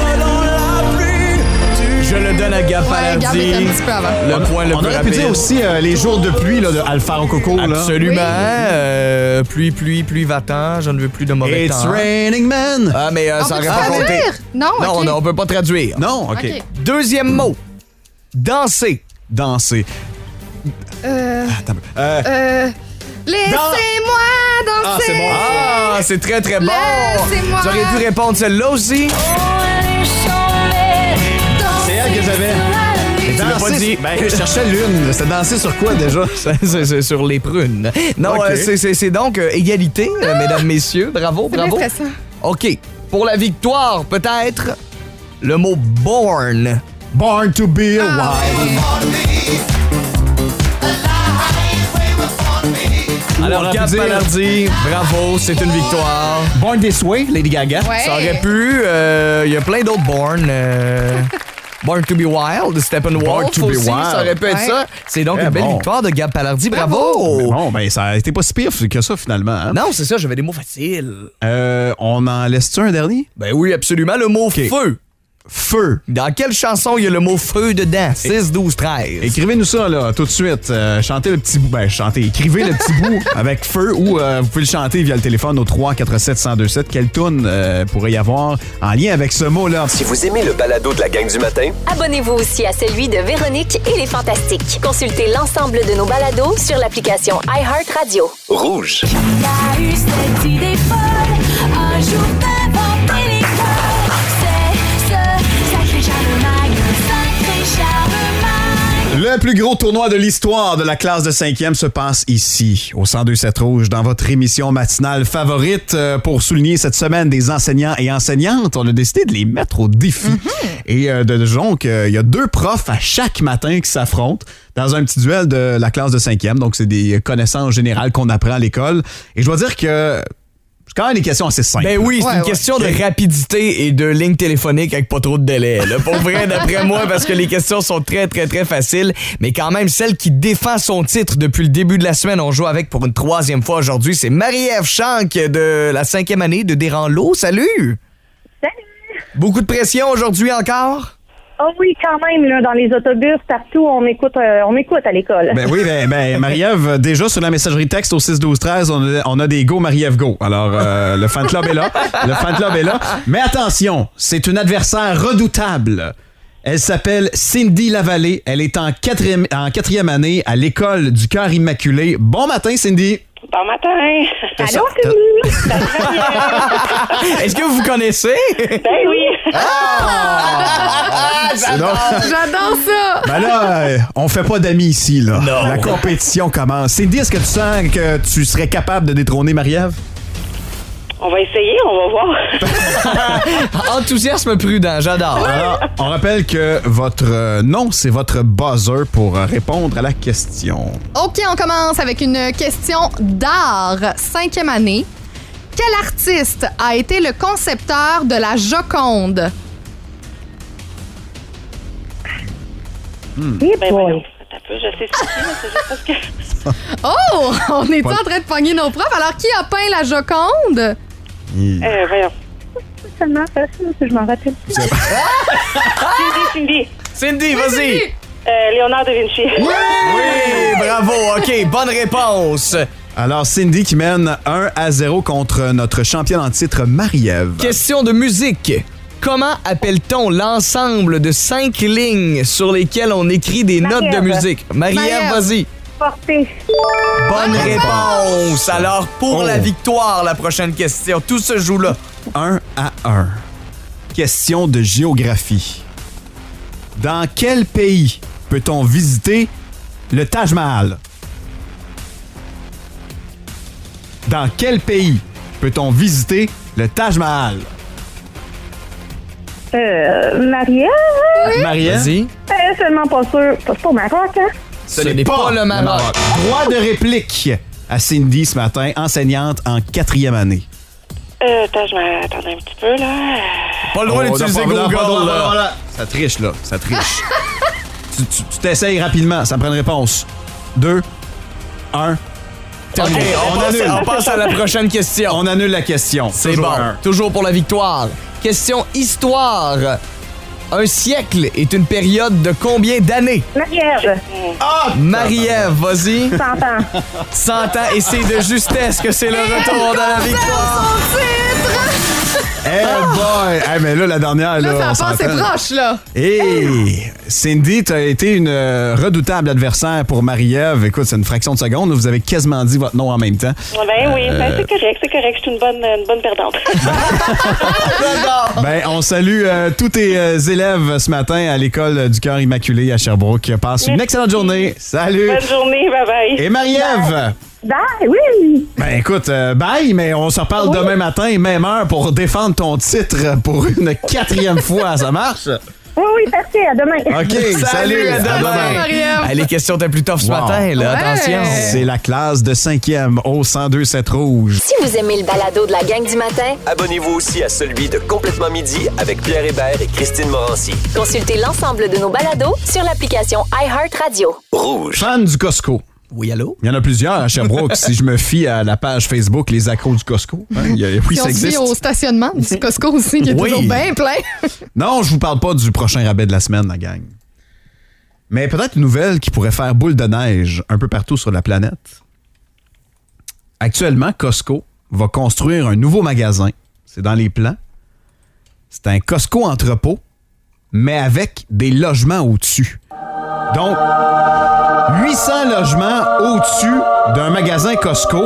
Je le donne à Gab Ouais, Gab Palardi. était un petit peu avant. Le point le On plus aurait pu rapide. dire aussi euh, les jours de pluie là, de Alpharo Coco. Là. Absolument. Oui. Euh, pluie, pluie, pluie, va-t'en. Je ne veux plus de mauvais It's temps. raining men. Ah, mais euh, On ça peut aurait pas traduire? compté. Non, Non, OK. on, on peut pas traduire. Non, OK. OK. Deuxième mot. Danser. Danser. Euh, Attends, euh, euh, laissez-moi danser. Ah, c'est bon. Ah, c'est très, très bon. Laissez-moi. J'aurais pu répondre celle-là aussi. c'est elle que j'avais. Tu l'as pas dit. Ben, je cherchais l'une. C'était danser sur quoi déjà? C'est- C'est c'est sur les prunes. Non, Ok. euh, c'est- c'est c'est donc euh, égalité, euh, mesdames, messieurs. Bravo, C'est bien bravo. stressant. OK. Pour la victoire, peut-être, le mot born. Born to be a Ah, wild. Alors, aurait Gab pu dire- Palardi, bravo, c'est une victoire. Born This Way, Lady Gaga. Ouais. Ça aurait pu. euh, Il y a plein d'autres born. euh, Born to be Wild de Steppenwolf Born to be aussi, wild. ça aurait pu être Ouais. ça. C'est donc Très une belle bon. victoire de Gab Palardi, bravo! Bon, ben, ça a été pas si pire que ça finalement. Hein? Non, c'est ça, j'avais des mots faciles. Euh, on en laisse-tu un dernier? Ben oui, absolument, le mot feu. Feu. Dans quelle chanson il y a le mot feu dedans? six, douze, treize. Écrivez-nous ça, là, tout de suite. Euh, chantez le petit bout. Ben, chantez. Écrivez le petit bout avec feu ou euh, vous pouvez le chanter via le téléphone au trois quatre sept un deux sept. Quelle toune euh, pourrait y avoir en lien avec ce mot-là? Si vous aimez le balado de la gang du matin, Abonnez-vous aussi à celui de Véronique et les Fantastiques. Consultez l'ensemble de nos balados sur l'application iHeartRadio. rouge. Il y a eu cette idée folle, un jour d'inventer l'école. C'est ce sacré Charlemagne, sacré Charlemagne. Le plus gros tournoi de l'histoire de la classe de cinquième se passe ici, au cent deux sept Rouge, dans votre émission matinale favorite. Euh, pour souligner cette semaine des enseignants et enseignantes, on a décidé de les mettre au défi. Et euh, de donc, il euh, y a deux profs à chaque matin qui s'affrontent dans un petit duel de la classe de cinquième. Donc, c'est des connaissances générales qu'on apprend à l'école. Et je dois dire que c'est quand même des questions assez simples. Ben oui, c'est Ouais, une ouais. question de rapidité et de ligne téléphonique avec pas trop de délai. Là. Pour vrai, d'après moi, parce que les questions sont très, très, très faciles. Mais quand même, celle qui défend son titre depuis le début de la semaine, on joue avec pour une troisième fois aujourd'hui. C'est Marie-Ève Schank de la cinquième année de Desrands-Lot. Salut! Salut! Beaucoup de pression aujourd'hui encore? Oh oui, quand même, là, dans les autobus, partout, on m'écoute, euh, on m'écoute à l'école. Ben oui, ben, ben Marie-Ève, déjà sur la messagerie texte au six douze treize, on a, on a des go Marie-Ève go. Alors, euh, le fan club est là. Le fan club est là. Mais attention, c'est une adversaire redoutable. Elle s'appelle Cindy Lavallée. Elle est en quatrième, en quatrième année à l'école du Cœur Immaculé. Bon matin, Cindy. Bon matin! T'as ça- Allô, t'as- Cindy? Ça va bien? Est-ce que vous vous connaissez? Ben oui! C'est donc- J'adore ça. Ben là, euh, on fait pas d'amis ici, là. Non. La compétition commence. Cindy, est-ce que tu sens que tu serais capable de détrôner Marie-Ève? On va essayer, on va voir. Enthousiasme prudent, j'adore. Alors, on rappelle que votre euh, nom, c'est votre buzzer pour euh, répondre à la question. OK, on commence avec une question d'art. Cinquième année. Quel artiste a été le concepteur de la Joconde? Hmm. Ben, voyons. Un peu, je sais ce que c'est, mais c'est juste parce que... Oh! On est en train de pogner nos profs. Alors, qui a peint la Joconde? Mm. Euh, voyons. C'est tellement facile que je m'en rappelle plus. Cindy, Cindy. Cindy, vas-y. Euh, Léonard de Vinci. Oui! Oui, bravo. OK, bonne réponse. Alors, Cindy qui mène un à zéro contre notre championne en titre, Marie-Ève. Question de musique. Comment appelle-t-on l'ensemble de cinq lignes sur lesquelles on écrit des Marie-Ève. notes de musique? Marie-Ève, vas-y. Portée. Bonne Bonne réponse. Alors, pour Oh. la victoire, la prochaine question, tout se joue là. un à un. Question de géographie. Dans quel pays peut-on visiter le Taj Mahal? Dans quel pays peut-on visiter le Taj Mahal? Euh, Marie-Ève? Marie-Ève? Vas-y. Euh, seulement pas sûr. C'est pas au Maroc, hein? Ce n'est pas le Maroc. Droit de réplique à Cindy ce matin, enseignante en quatrième année. Euh, attends, je m'attendais un petit peu, là. Pas le droit Oh, d'utiliser non, pas- Google, non, pas- là. non, là. Ça triche, là. Ça triche. tu, tu, tu t'essayes rapidement. Ça me prend une réponse. Deux, un. OK, Terminé. on, on passe, annule. on passe à la prochaine question. On annule la question. C'est Toujours bon. un. Toujours pour la victoire. Question histoire. Un siècle est une période de combien d'années? Marie-Ève. Ah! Marie-Ève, vas-y. cent ans. cent ans et c'est de justesse que c'est le retour de la victoire. Eh boy! Eh, mais là, la dernière, là, Là, on ça passe, c'est s'entend. proche, là. Hey! Cindy, t'as été une euh, redoutable adversaire pour Marie-Ève. Écoute, c'est une fraction de seconde. Vous avez quasiment dit votre nom en même temps. Ben oui, Euh, ben c'est correct, c'est correct. Je suis une bonne, une bonne perdante. Ben, on salue euh, tous tes euh, élèves ce matin à l'école du Cœur Immaculé à Sherbrooke. Passe une excellente journée. Salut! Bonne journée, bye-bye. Et Marie-Ève! Bye, oui. Ben écoute, euh, bye, mais on se reparle Oui. demain matin, même heure, pour défendre ton titre pour une quatrième fois. Ça marche? Oui, oui, parfait. À demain. OK, salut! à demain. Marie-Ève. Ah, les questions étaient plus tough ce Wow. matin, là. Ouais. Attention. C'est la classe de cinquième au cent deux sept Rouge. Si vous aimez le balado de la gang du matin, Abonnez-vous aussi à celui de Complètement Midi avec Pierre Hébert et Christine Morancy. consultez l'ensemble de nos balados sur l'application iHeartRadio. Rouge. Fan du Costco. Oui, allô? Il y en a plusieurs à Sherbrooke. Si je me fie à la page Facebook Les Accros du Costco, hein, il y a, oui, Puis ça on se dit existe. au stationnement du Costco aussi, qui est Oui. toujours bien plein. Non, je vous parle pas du prochain rabais de la semaine, la gang. Mais peut-être une nouvelle qui pourrait faire boule de neige un peu partout sur la planète. Actuellement, Costco va construire un nouveau magasin. C'est dans les plans. C'est un Costco entrepôt, mais avec des logements au-dessus. Donc, huit cents logements au-dessus d'un magasin Costco.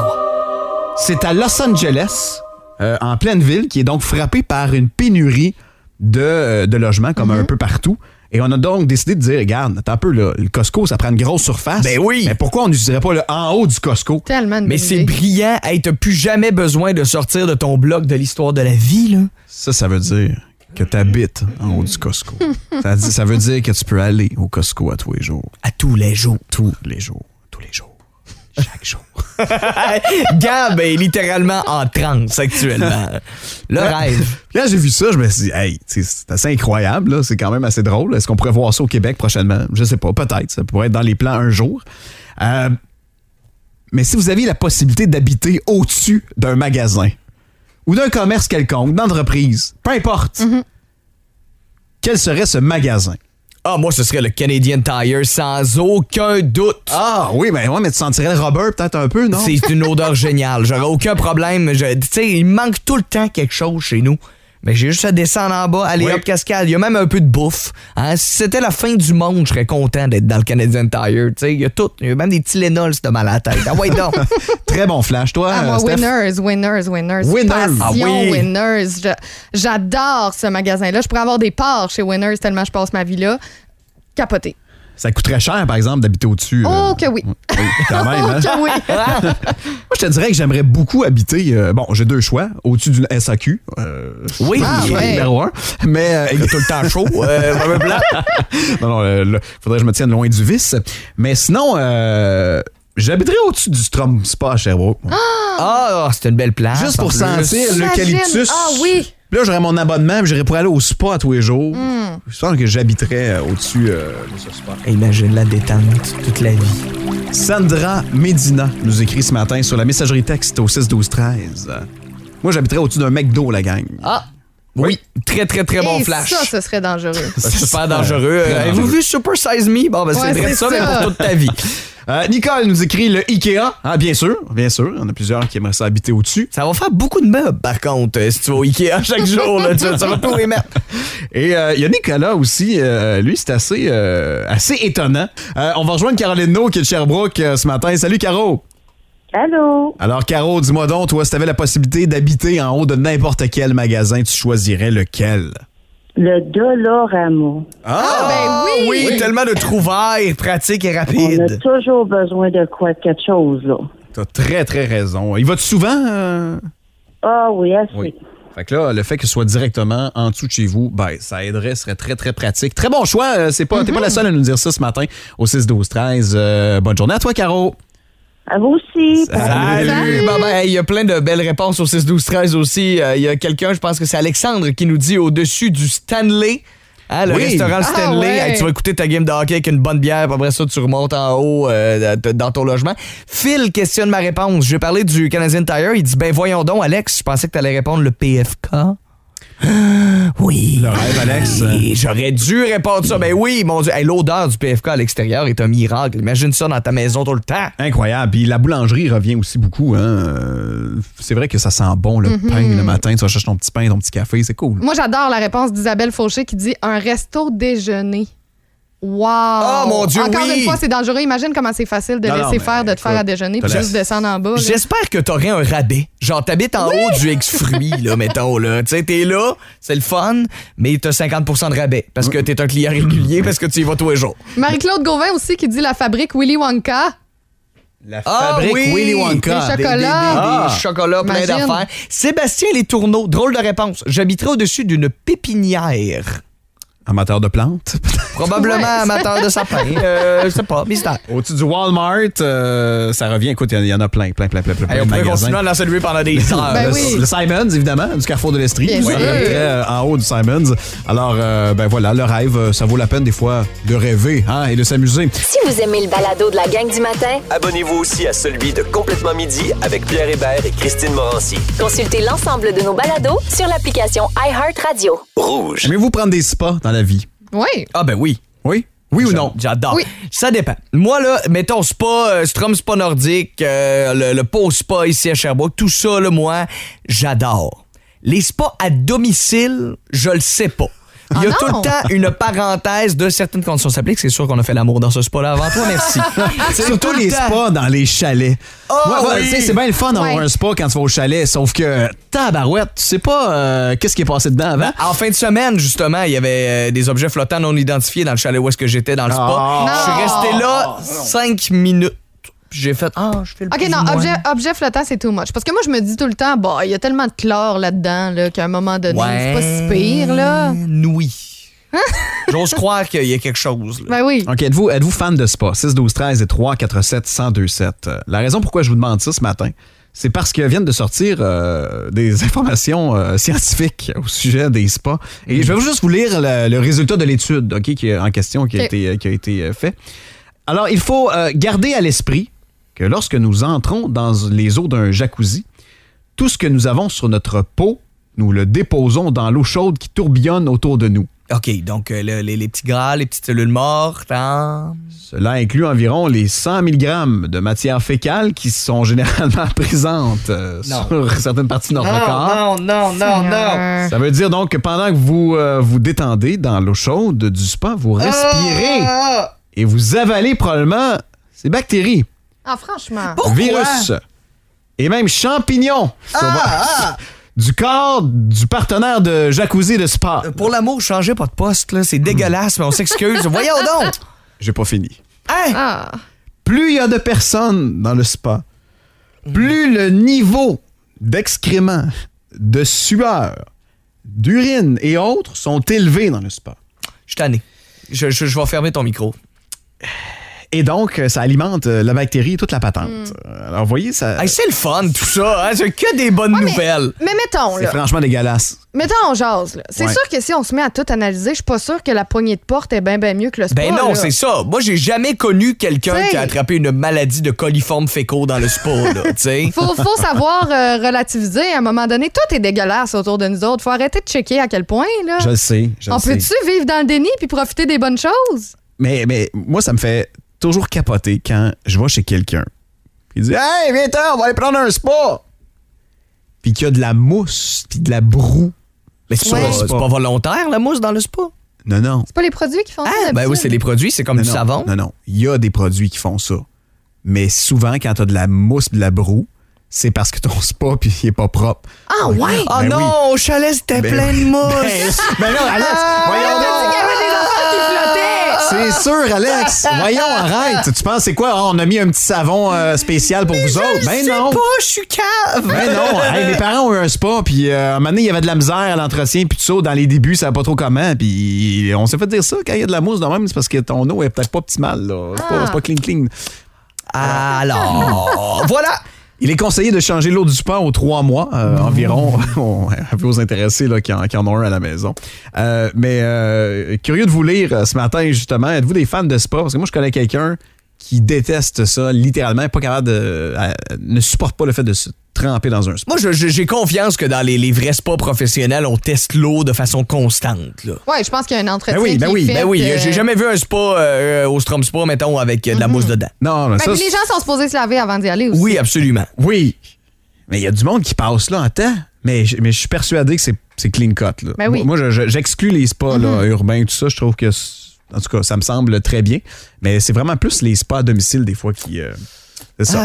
C'est à Los Angeles, euh, en pleine ville, qui est donc frappé par une pénurie de, euh, de logements, comme un peu partout. Et on a donc décidé de dire, regarde, attends un peu, là, le Costco, ça prend une grosse surface. Ben oui. Mais pourquoi on n'utiliserait pas le en haut du Costco? Tellement de Mais bonne c'est idée. brillant. Hey, t'as plus jamais besoin de sortir de ton bloc de l'histoire de la vie, là. Ça, ça veut dire que tu habites en haut du Costco. ça, dit- ça veut dire que tu peux aller au Costco à tous les jours. À tous les jours. Tous les jours. Tous les jours. Chaque jour. Gab est littéralement en transe actuellement. Le rêve. Puis là, j'ai vu ça, je me suis dit, hey, c'est c'est assez incroyable, là. C'est quand même assez drôle. Est-ce qu'on pourrait voir ça au Québec prochainement? Je sais pas, peut-être. Ça pourrait être dans les plans un jour. Euh, mais si vous aviez la possibilité d'habiter au-dessus d'un magasin ou d'un commerce quelconque, d'entreprise, peu importe, quel serait ce magasin? Ah, moi, ce serait le Canadian Tire sans aucun doute. Ah oui, mais, ouais, mais tu sentirais le rubber peut-être un peu, non? C'est une odeur géniale. J'aurais aucun problème. Je- Tu sais, il manque tout le temps quelque chose chez nous. Mais j'ai juste à descendre en bas, aller Oui. hop cascade. Il y a même un peu de bouffe. Hein? Si c'était la fin du monde, je serais content d'être dans le Canadian Tire. Tu sais, il y a tout. Il y a même des Tylenol, c'est de mal à la tête. Ah ouais, donc. Très bon flash, toi, Ah, moi, Steph? winners, winners, winners. Winners. Passion, Ah oui. winners. Je- J'adore ce magasin-là. Je pourrais avoir des parts chez Winners tellement je passe ma vie là. Capoté. Ça coûterait cher, par exemple, d'habiter au-dessus. Oh, euh, que oui. Oui, quand même. Hein? Que oui. Moi, je te dirais que j'aimerais beaucoup habiter. euh, bon, j'ai deux choix. Au-dessus d'une S A Q. Euh, Oui, Ah, c'est ouais. numéro un. Mais. Euh, il y a tout le temps chaud. Euh, mauvais blanc. non, non, euh, là, faudrait que je me tienne loin du vice. Mais sinon, euh, j'habiterais au-dessus du Strom Spa à Sherbrooke. Ah, c'est une belle place. Juste pour en plus. sentir l'eucalyptus. Imagine. Ah oui. Puis là, j'aurais mon abonnement, puis j'irais pour aller au spa tous les jours. Mm. Je pense que j'habiterais euh, au-dessus euh, de ce spa. Imagine la détente toute la vie. Sandra Medina nous écrit ce matin sur la messagerie texte au six douze treize. Moi, j'habiterais au-dessus d'un McDo, la gang. Ah! Oui, très, très, très bon Et flash. ça, ce serait dangereux. C'est super dangereux. Euh, Avez-vous vu Super Size Me? Bon, ben, Ouais, c'est vrai c'est ça, mais ça. pour toute ta vie. Euh, Nicole nous écrit le Ikea. Ah, bien sûr, bien sûr. On a plusieurs qui aimeraient ça habiter au-dessus. Ça va faire beaucoup de meubles, par contre, euh, si tu vas au Ikea chaque jour. Là, tu, ça va tout les mettre. Et il euh, y a Nicolas aussi. Euh, lui, c'est assez, euh, assez étonnant. Euh, on va rejoindre Caroline No qui est de Sherbrooke euh, ce matin. Salut, Caro. Allô? Alors, Caro, dis-moi donc, toi, si t'avais la possibilité d'habiter en haut de n'importe quel magasin, tu choisirais lequel? Le Dollarama. Ah, ben oui! Oui, Oui. tellement de trouvailles pratiques et On a rapides. toujours besoin de quoi, quelque chose, là. T'as très, très raison. Il va-tu souvent? euh? Ah oui, assez. Oui. Fait que là, le fait que ce soit directement en dessous de chez vous, ben, ça aiderait, serait très, très pratique. Très bon choix. Euh, C'est pas, T'es pas la seule à nous dire ça ce matin au six douze treize. Euh, bonne journée à toi, Caro. À vous aussi. Salut! Bon, ben, il y a plein de belles réponses au six douze treize aussi. Euh, Il y a quelqu'un, je pense que c'est Alexandre, qui nous dit au-dessus du Stanley. Hein, le Oui. restaurant Ah, Stanley. ouais. Hey, tu vas écouter ta game de hockey avec une bonne bière, puis après ça, tu remontes en haut euh, de- dans ton logement. Phil questionne ma réponse. Je vais parler du Canadian Tire. Il dit, ben voyons donc, Alex, je pensais que tu allais répondre le P F K. Oui. Le rêve, Alex. Oui, j'aurais dû répondre ça. Ben oui, mon Dieu. Hey, l'odeur du P F K à l'extérieur est un miracle. Imagine ça dans ta maison tout le temps. Incroyable. Puis la boulangerie revient aussi beaucoup. Hein. Euh, C'est vrai que ça sent bon, le Mm-hmm. pain, le matin. Tu vas chercher ton petit pain, ton petit café. C'est cool. Moi, j'adore la réponse d'Isabelle Fauché qui dit un resto déjeuner. Wow! Oh, mon Dieu, Encore oui! une fois, c'est dangereux. Imagine comment c'est facile de Non, non, laisser mais faire, de te faire écoute, à déjeuner t'as puis la- juste descendre en bas. là. J'espère que t'aurais un rabais. Genre, t'habites en haut du X-Fruits, là, mettons, là. Tu sais, t'es là, c'est le fun, mais t'as cinquante pour cent de rabais parce que t'es un client régulier, parce que tu y vas tous les jours. Marie-Claude Gauvin aussi qui dit la fabrique Willy Wonka. La Ah fabrique oui! Willy Wonka. Des Des, chocolats. des- des- Ah. des chocolats, plein Imagine. d'affaires. Sébastien Les Tourneaux, drôle de réponse. J'habiterai au-dessus d'une pépinière. Amateur de plantes. Probablement Ouais. amateur de sapin. Euh, je sais pas, mystère. Au-dessus du Walmart, euh, ça revient. Écoute, il y, en a plein, plein, plein, plein, plein, Hey, plein on de pourrait magasins. continuer à en saluer pendant des heures. Ben le, oui. le Simons, évidemment, du Carrefour de l'Estrie. Bien Vous sûr. habiterez, euh, en haut du Simons. Alors, euh, ben voilà, le rêve, euh, ça vaut la peine des fois de rêver hein, et de s'amuser. Si vous aimez le balado de la gang du matin, Abonnez-vous aussi à celui de Complètement Midi avec Pierre Hébert et Christine Morancy. consultez l'ensemble de nos balados sur l'application iHeartRadio. Rouge. Aimez-vous prendre des spas dans la vie? Oui. Ah ben oui. Oui? Oui ou non? J'adore. Oui. Ça dépend. Moi, là, mettons spa, euh, Strom Spa Nordique, euh, le, le Pau Spa ici à Sherbrooke, tout ça, là, moi, j'adore. Les spas à domicile, je le sais pas. Il y a Ah tout non? le temps une parenthèse de certaines conditions s'appliquent. C'est sûr qu'on a fait l'amour dans ce spa-là avant toi, merci. C'est Surtout tout le les temps. spas dans les chalets. Oh, Moi, moi, oui. tu sais, c'est bien le fun d'avoir Ouais. un spa quand tu vas au chalet, sauf que tabarouette, tu sais pas euh, qu'est-ce qui est passé dedans avant. En fin de semaine, justement, il y avait euh, des objets flottants non identifiés dans le chalet où est-ce que j'étais dans le spa. Ah. Je suis resté là cinq minutes. Puis j'ai fait, ah, je fais le OK, plus non, ou moins. objet, objet flottant, c'est too much. Parce que moi, je me dis tout le temps, bon, il y a tellement de chlore là-dedans là, qu'à un moment donné, c'est pas si pire, là. Oui. J'ose croire qu'il y a quelque chose. là. Ben oui. OK, êtes-vous êtes-vous fan de spa? six douze treize et trois quatre sept un zéro deux sept. Euh, La raison pourquoi je vous demande ça ce matin, c'est parce que viennent de sortir euh, des informations euh, scientifiques au sujet des spas. Et je vais juste vous lire le, le résultat de l'étude ok, qui est en question qui a OK. été, qui a été euh, fait. Alors, il faut euh, garder à l'esprit que lorsque nous entrons dans les eaux d'un jacuzzi, tout ce que nous avons sur notre peau, nous le déposons dans l'eau chaude qui tourbillonne autour de nous. OK, donc euh, le- les, les petits gras, les petites cellules mortes, hein? Cela inclut environ les cent milligrammes de matière fécale qui sont généralement présentes euh, Non. sur certaines parties de notre corps. non, non, non, Euh, Ça veut dire donc que pendant que vous euh, vous détendez dans l'eau chaude du spa, vous respirez Ah! et vous avalez probablement ces bactéries, Ah, franchement. virus et même champignons sur vo- du corps du partenaire de jacuzzi de spa. Euh, Pour l'amour, changez pas de poste, là. C'est dégueulasse, mais on s'excuse. Voyons donc! j'ai pas fini. Hein? Ah. Plus il y a de personnes dans le spa, plus le niveau d'excréments, de sueur, d'urine et autres sont élevés dans le spa. Je suis tanné. Je, je, je vais fermer ton micro. Et donc, ça alimente la bactérie et toute la patente. Mm. Alors, vous voyez, ça... Hey, c'est le fun, tout ça. Hein? C'est que des bonnes ouais, nouvelles. Mais, mais mettons, là... C'est là... franchement dégueulasse. Mettons, on jase, là. C'est ouais. sûr que si on se met à tout analyser, je suis pas sûre que la poignée de porte est bien, bien mieux que le spa. Ben non, là. c'est ça. Moi, j'ai jamais connu quelqu'un T'sais... qui a attrapé une maladie de coliforme fécaux dans le spa, là, tu sais. Faut, faut savoir euh, relativiser. À un moment donné, tout est dégueulasse autour de nous autres. Faut arrêter de checker à quel point, là. Je le sais, je on le sais. peut-tu vivre dans le déni puis profiter des bonnes choses? Mais, mais moi, ça me fait... toujours capoté quand je vais chez quelqu'un. Il dit « Hey, viens-t'en, on va aller prendre un spa! » Puis qu'il y a de la mousse, puis de la broue. Mais c'est, ouais. pas, c'est pas volontaire, la mousse, dans le spa? Non, non. C'est pas les produits qui font ah, ça? Ben oui, c'est les produits, c'est comme non, du non, savon. Non, non. Il y a des produits qui font ça. Mais souvent, quand t'as de la mousse et de la broue, c'est parce que ton spa, puis il est pas propre. Ah ouais? Oh ben non, oui. au chalet, c'était ben plein oui. de mousse. Ben, ben non, Alex, ah, voyons donc. qu'il y avait des enfants qui flottaient. C'est sûr, Alex. Voyons, arrête. Tu penses, c'est quoi? Oh, on a mis un petit savon euh, spécial pour mais vous autres. Ben je non. sais pas, je suis cave. Ben non. Hey, mes parents ont eu un spa, puis euh, à un moment donné, il y avait de la misère à l'entretien, puis tout ça. Dans les débuts, ça savait pas trop comment. Puis on s'est fait dire ça, quand il y a de la mousse de même, c'est parce que ton eau est peut-être pas optimale. Là. C'est, ah. pas, c'est pas clean, clean. Alors, voilà. Il est conseillé de changer l'eau du spa aux trois mois euh, environ. Un peu aux intéressés là, qui, en, qui en ont un à la maison. Euh, mais euh, curieux de vous lire euh, ce matin, justement. Êtes-vous des fans de spa? Parce que moi, je connais quelqu'un qui déteste ça, littéralement, pas capable de... Euh, ne supporte pas le fait de se tremper dans un spa. Moi, je, je, j'ai confiance que dans les, les vrais spas professionnels, on teste l'eau de façon constante. Là. Ouais, je pense qu'il y a un entretien ben oui, ben qui oui, est fait. Ben oui, euh... j'ai jamais vu un spa euh, au Strom Spa, mettons, avec euh, de la mm-hmm. mousse dedans. Non, mais ben, ça... puis les gens sont supposés se laver avant d'y aller aussi. Oui, absolument. Oui, mais il y a du monde qui passe là en temps. Mais, mais je suis persuadé que c'est, c'est clean cut. Là. Ben oui. Moi, je, je, j'exclus les spas mm-hmm. là, urbains, tout ça. Je trouve que... En tout cas, ça me semble très bien. Mais c'est vraiment plus les spas à domicile, des fois, qui... Euh, c'est ça.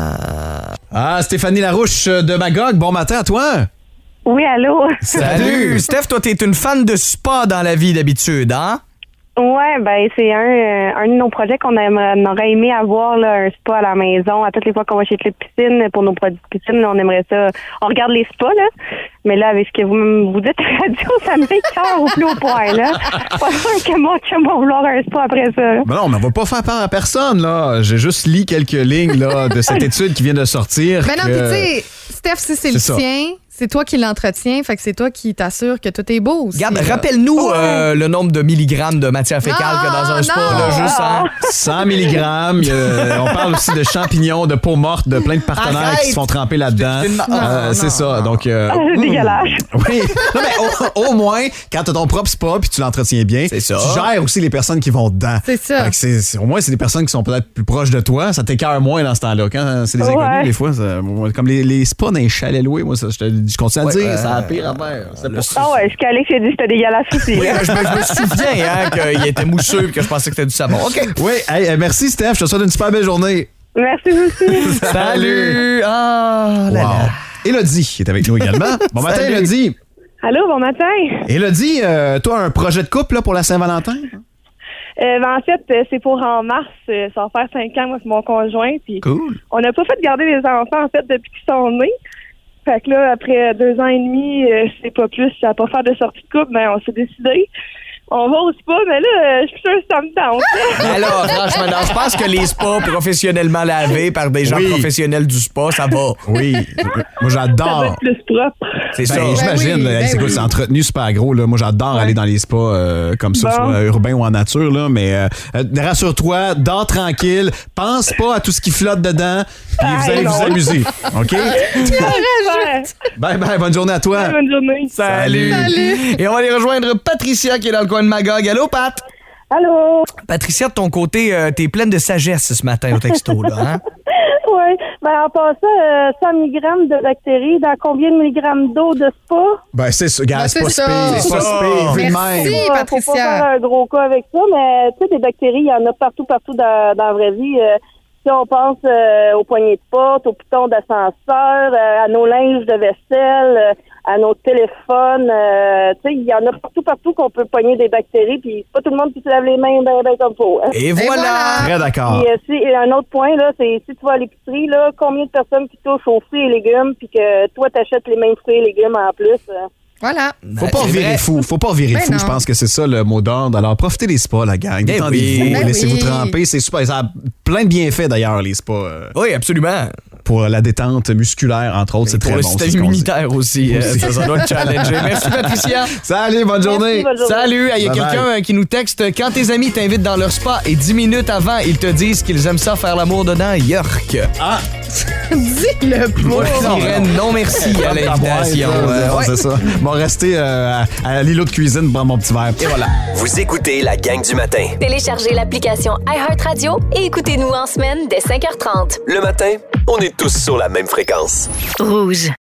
Ah. ah, Stéphanie Larouche de Magog, bon matin à toi. Oui, allô? Salut! Steph, toi, t'es une fan de spa dans la vie d'habitude, hein? Ouais, ben c'est un, euh, un de nos projets qu'on aimerait, on aurait aimé avoir, là, un spa à la maison. À toutes les fois qu'on va chez Club Piscine, pour nos produits de piscine, là, on aimerait ça. On regarde les spas, là. Mais là, avec ce que vous, vous dites à la radio, ça me fait cœur au plus haut point, là. Pas sûr que mon chum va vouloir un spa après ça, là. Ben non, mais on va pas faire peur à personne, là. J'ai juste lu quelques lignes, là, de cette étude qui vient de sortir. Ben non, que... puis tu sais, Steph, si c'est, c'est le ça. sien, c'est toi qui l'entretiens, fait que c'est toi qui t'assures que tout est beau aussi. Regarde, là. rappelle-nous ouais. euh, le nombre de milligrammes de matière fécale non, qu'il y a dans un spa, non. là, juste hein? cent milligrammes. Euh, on parle aussi de champignons, de peau morte, de plein de partenaires Arrête. qui se font tremper là-dedans. C'est, non, euh, non, c'est ça. non. Donc, euh, c'est dégueulasse. Oui. Non, mais au, au moins, quand tu as ton propre spa puis tu l'entretiens bien, c'est ça. tu gères aussi les personnes qui vont dedans. C'est ça. Fait que c'est, c'est, au moins, c'est des personnes qui sont peut-être plus proches de toi. Ça t'écœure moins dans ce temps-là. Quand c'est des inconnus, ouais. des fois, ça, comme les, les spas dans les chalets loués, moi, ça, je, te, je continue à ouais, dire, euh, c'est la pire affaire. C'est pas Ah ouais, ce qu'Alex a dit, c'était dégueulasse aussi. Oui, je, me, je me souviens hein, qu'il était mousseux et que je pensais que c'était du savon. OK. Oui, hey, merci, Steph. Je te souhaite une super belle journée. Merci aussi. Salut! Ah, là, wow. là. Élodie est avec nous également. Bon matin, Salut. Élodie. Allô, bon matin. Élodie, euh, toi, un projet de couple là, pour la Saint-Valentin? Euh, ben, en fait, euh, c'est pour en mars. Euh, ça va faire cinq ans, moi, c'est mon conjoint. Puis cool. On n'a pas fait garder les enfants, en fait, depuis qu'ils sont nés. Fait que là, après deux ans et demi, euh, c'est pas plus, ça va pas faire de sortie de couple, ben on s'est décidé. On va au spa, mais là, euh, je suis sûre que ça me tente. Alors, franchement, non, je pense que les spas professionnellement lavés par des gens oui. professionnels du spa, ça va. Oui. Moi, j'adore. Ça va être plus propre. C'est ben, ça. J'imagine. Ben oui, là, ben c'est, oui. c'est entretenu super gros. Là. Moi, j'adore ouais. aller dans les spas euh, comme ça, bon. soit urbain ou en nature. Là. Mais euh, rassure-toi, dors tranquille. Pense pas à tout ce qui flotte dedans. Puis ah, vous allez non. vous amuser. OK? Bye bye. Bonne journée à toi. Ouais, bonne journée. Salut. Salut. Et on va aller rejoindre Patricia qui est dans le coin de Magog. Allô, Pat? Allô? Patricia, de ton côté, euh, t'es pleine de sagesse ce matin au texto, là, hein? Oui. Ben, en passant, euh, cent milligrammes de bactéries, dans combien de milligrammes d'eau de spa? Ben, c'est ça, gars, ben, c'est, c'est pas ça. spé, c'est pas ça. spé, vu de Merci, même. Patricia. Faut pas faire un gros cas avec ça, mais tu sais, des bactéries, il y en a partout, partout dans, dans la vraie vie. Euh, si on pense euh, aux poignées de porte, aux pitons d'ascenseur, euh, à nos linges de vaisselle, euh, à nos téléphones. Euh, tu sais, il y en a partout, partout qu'on peut pogner des bactéries, puis c'est pas tout le monde qui se lave les mains ben, ben comme faut. Hein. Et voilà! Très d'accord. Puis, euh, si, et un autre point, là, c'est si tu vas à l'épicerie, là, combien de personnes qui touchent aux fruits et légumes, puis que toi, t'achètes les mêmes fruits et légumes en plus. Euh. Voilà. Faut pas virer fou. Faut pas virer Ben fou. non. Je pense que c'est ça le mot d'ordre. Alors, profitez des spas, la gang. Ben Détendez-vous. oui. Ben Laissez-vous oui. tremper. C'est super. Ça a plein de bienfaits, d'ailleurs, les spas. euh, Oui, absolument. Pour la détente musculaire, entre autres. C'est Pour très le bon. système c'est ce qu'on dit. immunitaire aussi. euh, Aussi. ça, ça doit te challenger. Merci, Patricia. Salut, bonne journée. Merci, bonne journée. Salut, il y a Bye quelqu'un bye. euh, qui nous texte quand tes amis t'invitent dans leur spa et dix minutes avant, ils te disent qu'ils aiment ça faire l'amour dedans. York. Ah! Dis-le Moi, pas. je dirais non merci à l'invitation. Euh, Ouais, ouais. c'est ça. Bon, rester euh, à, à l'îlot de cuisine pour prendre mon petit verre. Et voilà. Vous écoutez la gang du matin. Téléchargez l'application iHeartRadio et écoutez-nous en semaine dès cinq heures trente. Le matin, on est tous sur la même fréquence. Rouge.